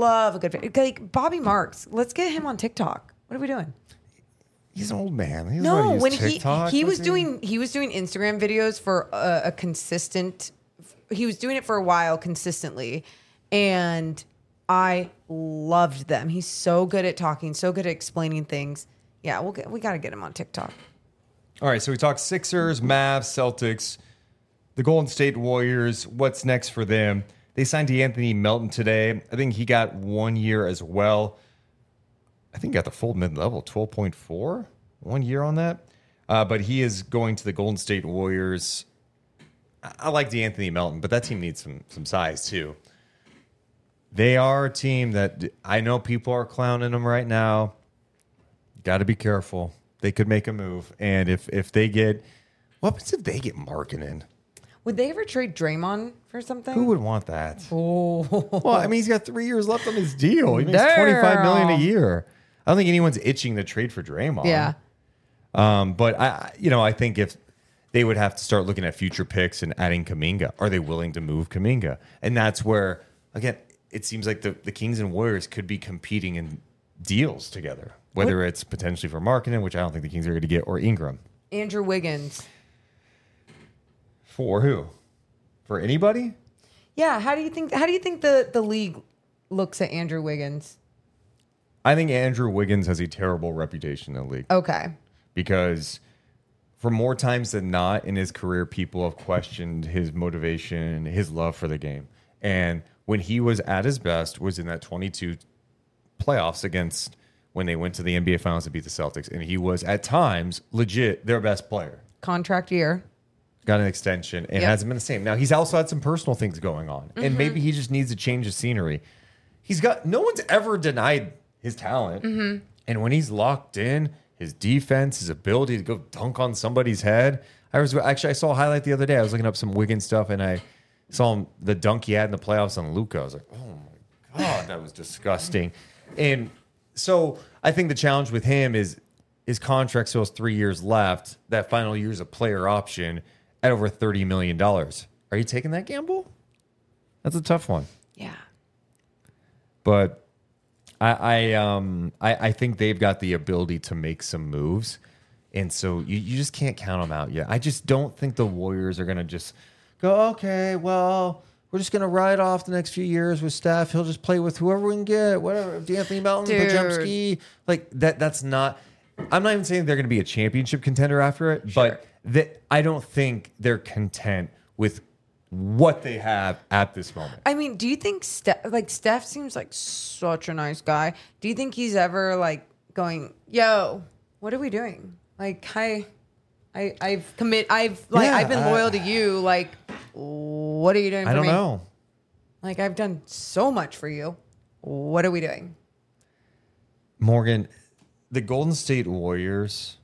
Bobby Marks, let's get him on TikTok. What are we doing? He's an old man. He when he was doing Instagram videos for a consistent. He was doing it for a while consistently, and I loved them. He's so good at talking, so good at explaining things. Yeah, we got to get him on TikTok. All right, so we talked Sixers, Mavs, Celtics, the Golden State Warriors. What's next for them? They signed D'Anthony Melton today. I think he got 1 year as well. I think he got the full mid-level, 12.4, 1 year on that. But he is going to the Golden State Warriors. I like D'Anthony Melton, but that team needs some size too. They are a team that I know people are clowning them right now. Got to be careful. They could make a move. And if they get... What happens if they get Markkanen? Would they ever trade Draymond for something? Who would want that? Oh. Well, I mean, he's got 3 years left on his deal. He makes $25 million a year. I don't think anyone's itching to trade for Draymond. Yeah. But I think if they would have to start looking at future picks and adding Kuminga. Are they willing to move Kuminga? And that's where, again, it seems like the Kings and Warriors could be competing in deals together, whether it's potentially for Markkanen, which I don't think the Kings are going to get, or Ingram. Andrew Wiggins. For who? For anybody? Yeah, how do you think the league looks at Andrew Wiggins? I think Andrew Wiggins has a terrible reputation in the league. Okay. Because for more times than not in his career, people have questioned his motivation, his love for the game. And when he was at his best was in that 22 playoffs against when they went to the NBA Finals to beat the Celtics. And he was at times legit their best player. Contract year. Got an extension and hasn't been the same. Now, he's also had some personal things going on. And maybe he just needs a change of scenery. No one's ever denied his talent. And when he's locked in, his defense, his ability to go dunk on somebody's head. I saw a highlight the other day. I was looking up some Wiggins stuff, and I saw the dunk he had in the playoffs on Luka. I was like, oh my God, that was disgusting. And so I think the challenge with him is his contract still has 3 years left. That final year is a player option at over $30 million. Are you taking that gamble? That's a tough one. Yeah. But I think they've got the ability to make some moves. And so you just can't count them out yet. I just don't think the Warriors are going to just go, okay, well, we're just going to ride off the next few years with Steph. He'll just play with whoever we can get, whatever. D'Anthony Melton, Podziemski. Like, that's not... I'm not even saying they're going to be a championship contender after it, but I don't think they're content with what they have at this moment. I mean, do you think Steph seems like such a nice guy? Do you think he's ever like going, yo, what are we doing? Like, I've been loyal to you. Like, what are you doing for me? I don't know. Like, I've done so much for you. What are we doing? Morgan, the Golden State Warriors,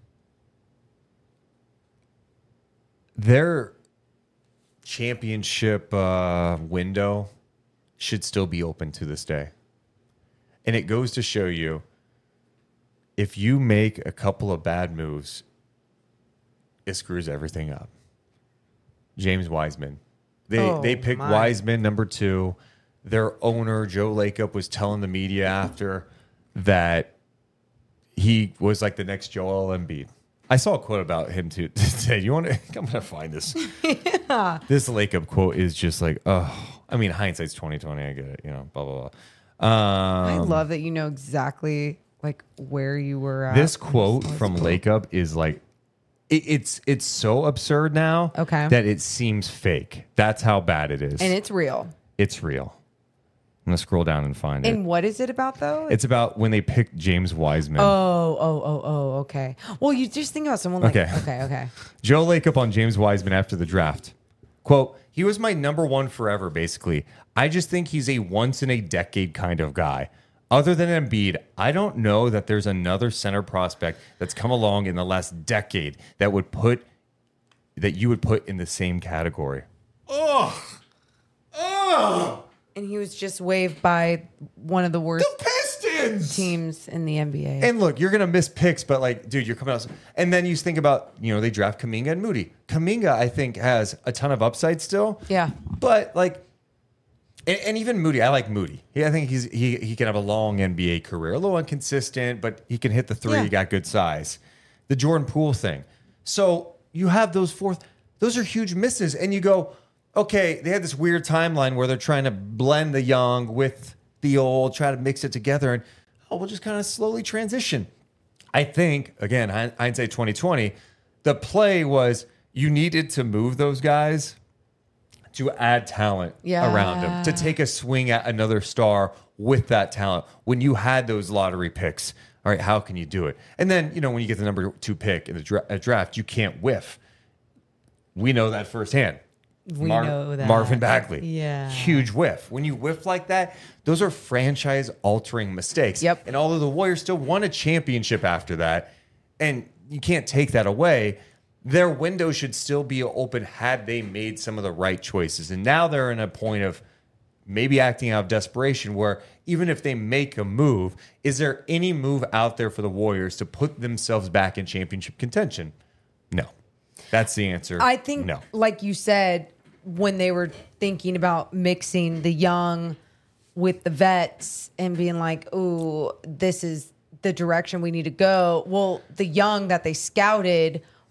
their championship window should still be open to this day. And it goes to show you, if you make a couple of bad moves, it screws everything up. James Wiseman. They picked Wiseman number 2. Their owner, Joe Lacob, was telling the media after that he was like the next Joel Embiid. I saw a quote about him today. You want to? I'm gonna find this. Yeah. This Lacob quote is just like, oh, I mean, hindsight's 2020. I get it. Blah blah blah. I love that you know exactly like where you were at. This quote from Lacob is like, it's so absurd now. Okay. That it seems fake. That's how bad it is. And it's real. It's real. I'm going to scroll down and find it. And what is it about, though? It's about when they picked James Wiseman. Oh, okay. Well, you just think about someone like... Okay. Joe Lacob on James Wiseman after the draft. Quote, he was my number one forever, basically. I just think he's a once-in-a-decade kind of guy. Other than Embiid, I don't know that there's another center prospect that's come along in the last decade that you would put in the same category. Oh! And he was just waived by one of the worst the Pistons teams in the NBA. And look, you're going to miss picks, but like, dude, you're coming out. And then you think about, they draft Kuminga and Moody. Kuminga, I think, has a ton of upside still. Yeah. But like, and even Moody, I like Moody. I think he can have a long NBA career. A little inconsistent, but he can hit the three. Yeah. He got good size. The Jordan Poole thing. So you have those are huge misses. And you go, okay, they had this weird timeline where they're trying to blend the young with the old, try to mix it together, and we'll just kind of slowly transition. I think, again, hindsight 2020, the play was you needed to move those guys to add talent around them, to take a swing at another star with that talent. When you had those lottery picks, all right, how can you do it? And then, when you get the number 2 pick in the draft, you can't whiff. We know that firsthand. We know that. Marvin Bagley. Yeah. Huge whiff. When you whiff like that, those are franchise-altering mistakes. Yep. And although the Warriors still won a championship after that, and you can't take that away, their window should still be open had they made some of the right choices. And now they're in a point of maybe acting out of desperation where even if they make a move, is there any move out there for the Warriors to put themselves back in championship contention? No. That's the answer. I think, no. Like you said, when they were thinking about mixing the young with the vets and being like, "Ooh, this is the direction we need to go." Well, the young that they scouted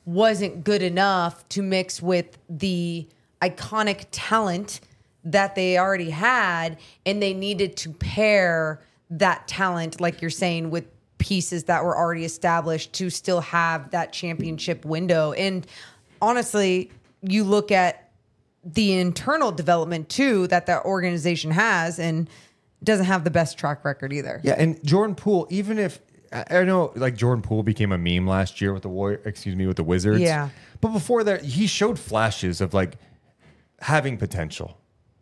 wasn't good enough to mix with the iconic talent that they already had, and they needed to pair that talent, like you're saying, with pieces that were already established to still have that championship window. And honestly, you look at the internal development too that the organization has, and doesn't have the best track record either. Yeah, and Jordan Poole, even if I know, like Jordan Poole became a meme last year with with the Wizards. Yeah, but before that, he showed flashes of like having potential.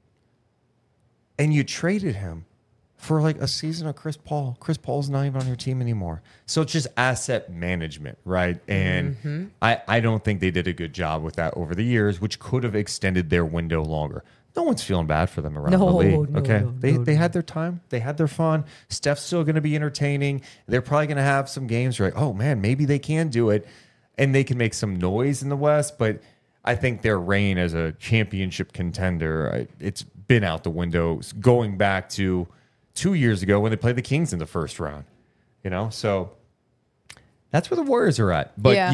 And you traded him for like a season of Chris Paul. Chris Paul's not even on your team anymore. So it's just asset management, right? And I don't think they did a good job with that over the years, which could have extended their window longer. No one's feeling bad for them around the league. Okay. They had their time. They had their fun. Steph's still going to be entertaining. They're probably going to have some games where, like, oh man, maybe they can do it. And they can make some noise in the West. But I think their reign as a championship contender, it's been out the window going back to 2 years ago when they played the Kings in the first round. So that's where the Warriors are at. But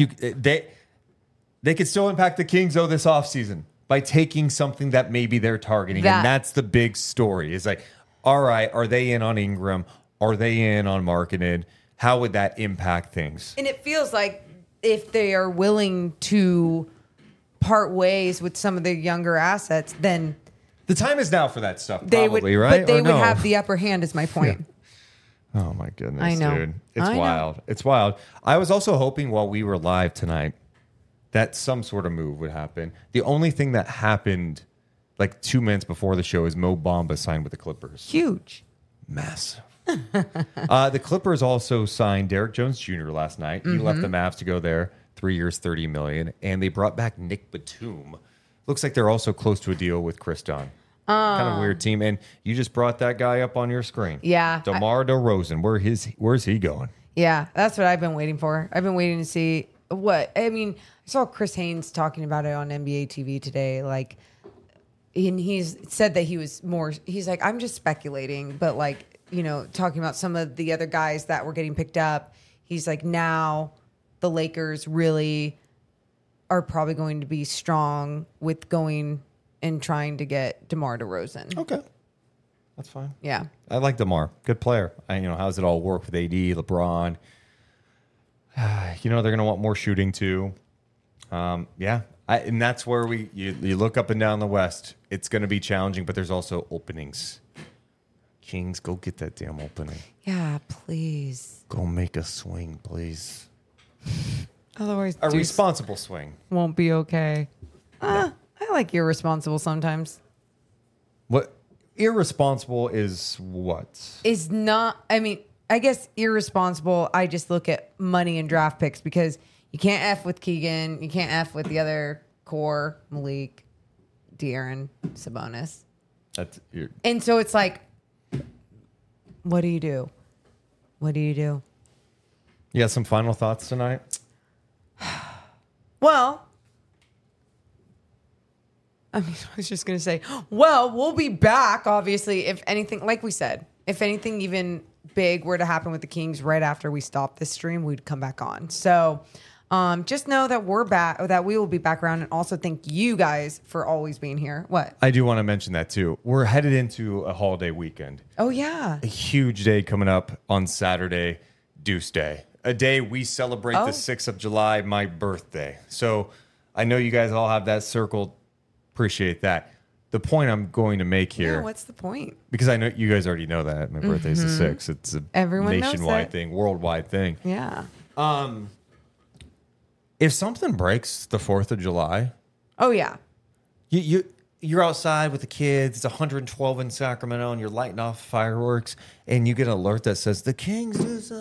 they could still impact the Kings, though, this offseason by taking something that maybe they're targeting. And that's the big story. It's like, all right, are they in on Ingram? Are they in on Markkanen? How would that impact things? And it feels like if they are willing to part ways with some of the younger assets, then the time is now for that stuff, they probably, would, right? But they would have the upper hand, is my point. Yeah. Oh, my goodness, I know. dude. It's wild. It's wild. I was also hoping while we were live tonight that some sort of move would happen. The only thing that happened like 2 minutes before the show is Mo Bamba signed with the Clippers. Huge. Massive. The Clippers also signed Derek Jones Jr. last night. He left the Mavs to go there. 3 years, $30 million. And they brought back Nick Batum. Looks like they're also close to a deal with Chris Dunn. Kind of weird team. And you just brought that guy up on your screen. Yeah. DeMar DeRozan. Where's he going? Yeah, that's what I've been waiting for. I've been waiting to see what. I mean, I saw Chris Haynes talking about it on NBA TV today. Like, and he's said that he was more, he's like, I'm just speculating, but like, talking about some of the other guys that were getting picked up. He's like, now the Lakers really are probably going to be strong with going and trying to get DeMar DeRozan. Okay. That's fine. Yeah. I like DeMar. Good player. How does it all work with AD, LeBron? They're going to want more shooting too. And that's where you look up and down the West. It's going to be challenging, but there's also openings. Kings, go get that damn opening. Yeah, please. Go make a swing, please. Otherwise, a responsible swing. Won't be okay. I like irresponsible sometimes. What? Irresponsible is what? Is not, I mean, I guess irresponsible, I just look at money and draft picks because you can't F with Keegan. You can't F with the other core, Malik, De'Aaron, Sabonis. And so it's like, what do you do? What do you do? You got some final thoughts tonight? Well, I was just going to say, we'll be back, obviously, if anything, like we said, if anything even big were to happen with the Kings right after we stop this stream, we'd come back on. So just know that we're back, that we will be back around, and also thank you guys for always being here. What? I do want to mention that too. We're headed into a holiday weekend. Oh, yeah. A huge day coming up on Saturday, Deuce Day. A day we celebrate the 6th of July, my birthday. So I know you guys all have that circled. Appreciate that. The point I'm going to make here. Yeah, what's the point? Because I know you guys already know that. My birthday's the 6th. It's a nationwide thing, worldwide thing. Yeah. If something breaks the 4th of July. Oh, yeah. You're outside with the kids. It's 112 in Sacramento, and you're lighting off fireworks, and you get an alert that says the Kings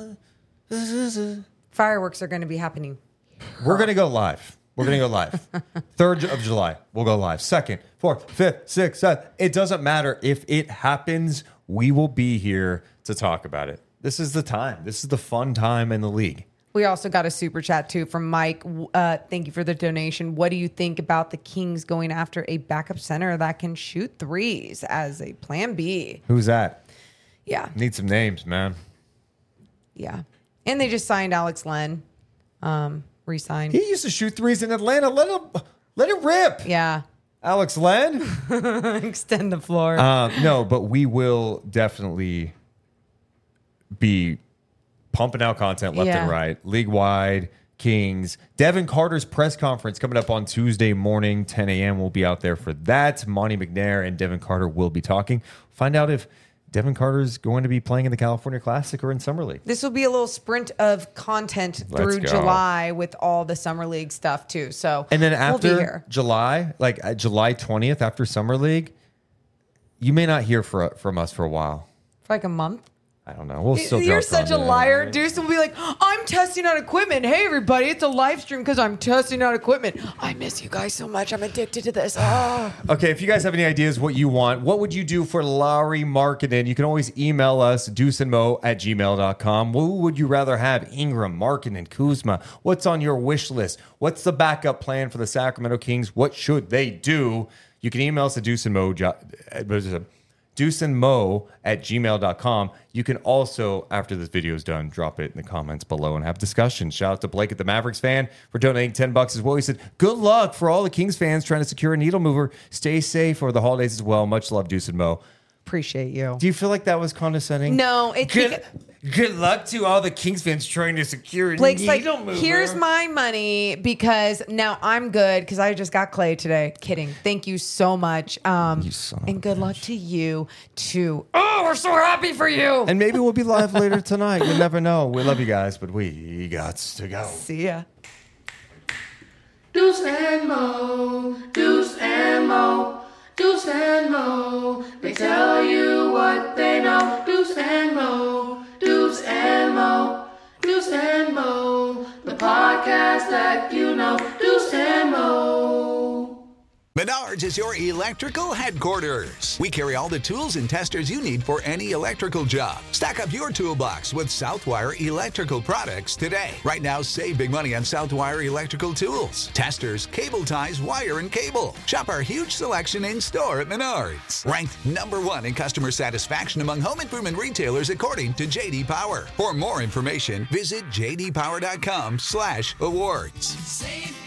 Fireworks are going to be happening. We're going to go live. 3rd of July, we'll go live. 2nd, 4th, 5th, 6th, 7th. It doesn't matter. If it happens, we will be here to talk about it. This is the time. This is the fun time in the league. We also got a super chat too from Mike. Thank you for the donation. What do you think about the Kings going after a backup center that can shoot threes as a plan B? Who's that? Yeah. Need some names, man. Yeah. And they just signed Alex Len. re-sign. He used to shoot threes in Atlanta. Let it rip. Yeah. Alex Len. Extend the floor. No, but we will definitely be pumping out content left and right. League-wide, Kings. Devin Carter's press conference coming up on Tuesday morning, 10 a.m. We'll be out there for that. Monty McNair and Devin Carter will be talking. Find out if Devin Carter's going to be playing in the California Classic or in Summer League. This will be a little sprint of content through July with all the Summer League stuff too. So and then after we'll be here. July, like July 20th, after Summer League, you may not hear from us for a while. For like a month. I don't know. We'll still. You're such a content. liar. Deuce will be like, I'm testing out equipment. Hey, everybody, it's a live stream because I'm testing out equipment. I miss you guys so much. I'm addicted to this. Okay, if you guys have any ideas what you want, what would you do for Lauri Markkanen? You can always email us, deuceandmo@gmail.com. Who would you rather have? Ingram, Markkanen, Kuzma? What's on your wish list? What's the backup plan for the Sacramento Kings? What should they do? You can email us at deuceandmo@gmail.com. You can also, after this video is done, drop it in the comments below and have discussion. Shout out to Blake at the Mavericks fan for donating $10 as well. He said, good luck for all the Kings fans trying to secure a needle mover. Stay safe for the holidays as well. Much love, Deuce and Mo. Appreciate you. Do you feel like that was condescending? No, it's good luck to all the Kings fans trying to secure a Blake's needle like, mover. here's my money because now I'm good because I just got Clay today. Kidding. Thank you so much. And good luck to you too. Oh, we're so happy for you. And maybe we'll be live later tonight. You never know. We love you guys, but we got to go. See ya. Deuce and Mo, Deuce and Mo, Deuce and Mo. They tell you what they know. Deuce and Mo, Deuce and Mo, Deuce and Mo. The podcast that you know. Deuce and Mo. Menards is your electrical headquarters. We carry all the tools and testers you need for any electrical job. Stack up your toolbox with Southwire electrical products today. Right now, save big money on Southwire electrical tools, testers, cable ties, wire, and cable. Shop our huge selection in store at Menards. Ranked #1 in customer satisfaction among home improvement retailers according to J.D. Power. For more information, visit jdpower.com/awards. Save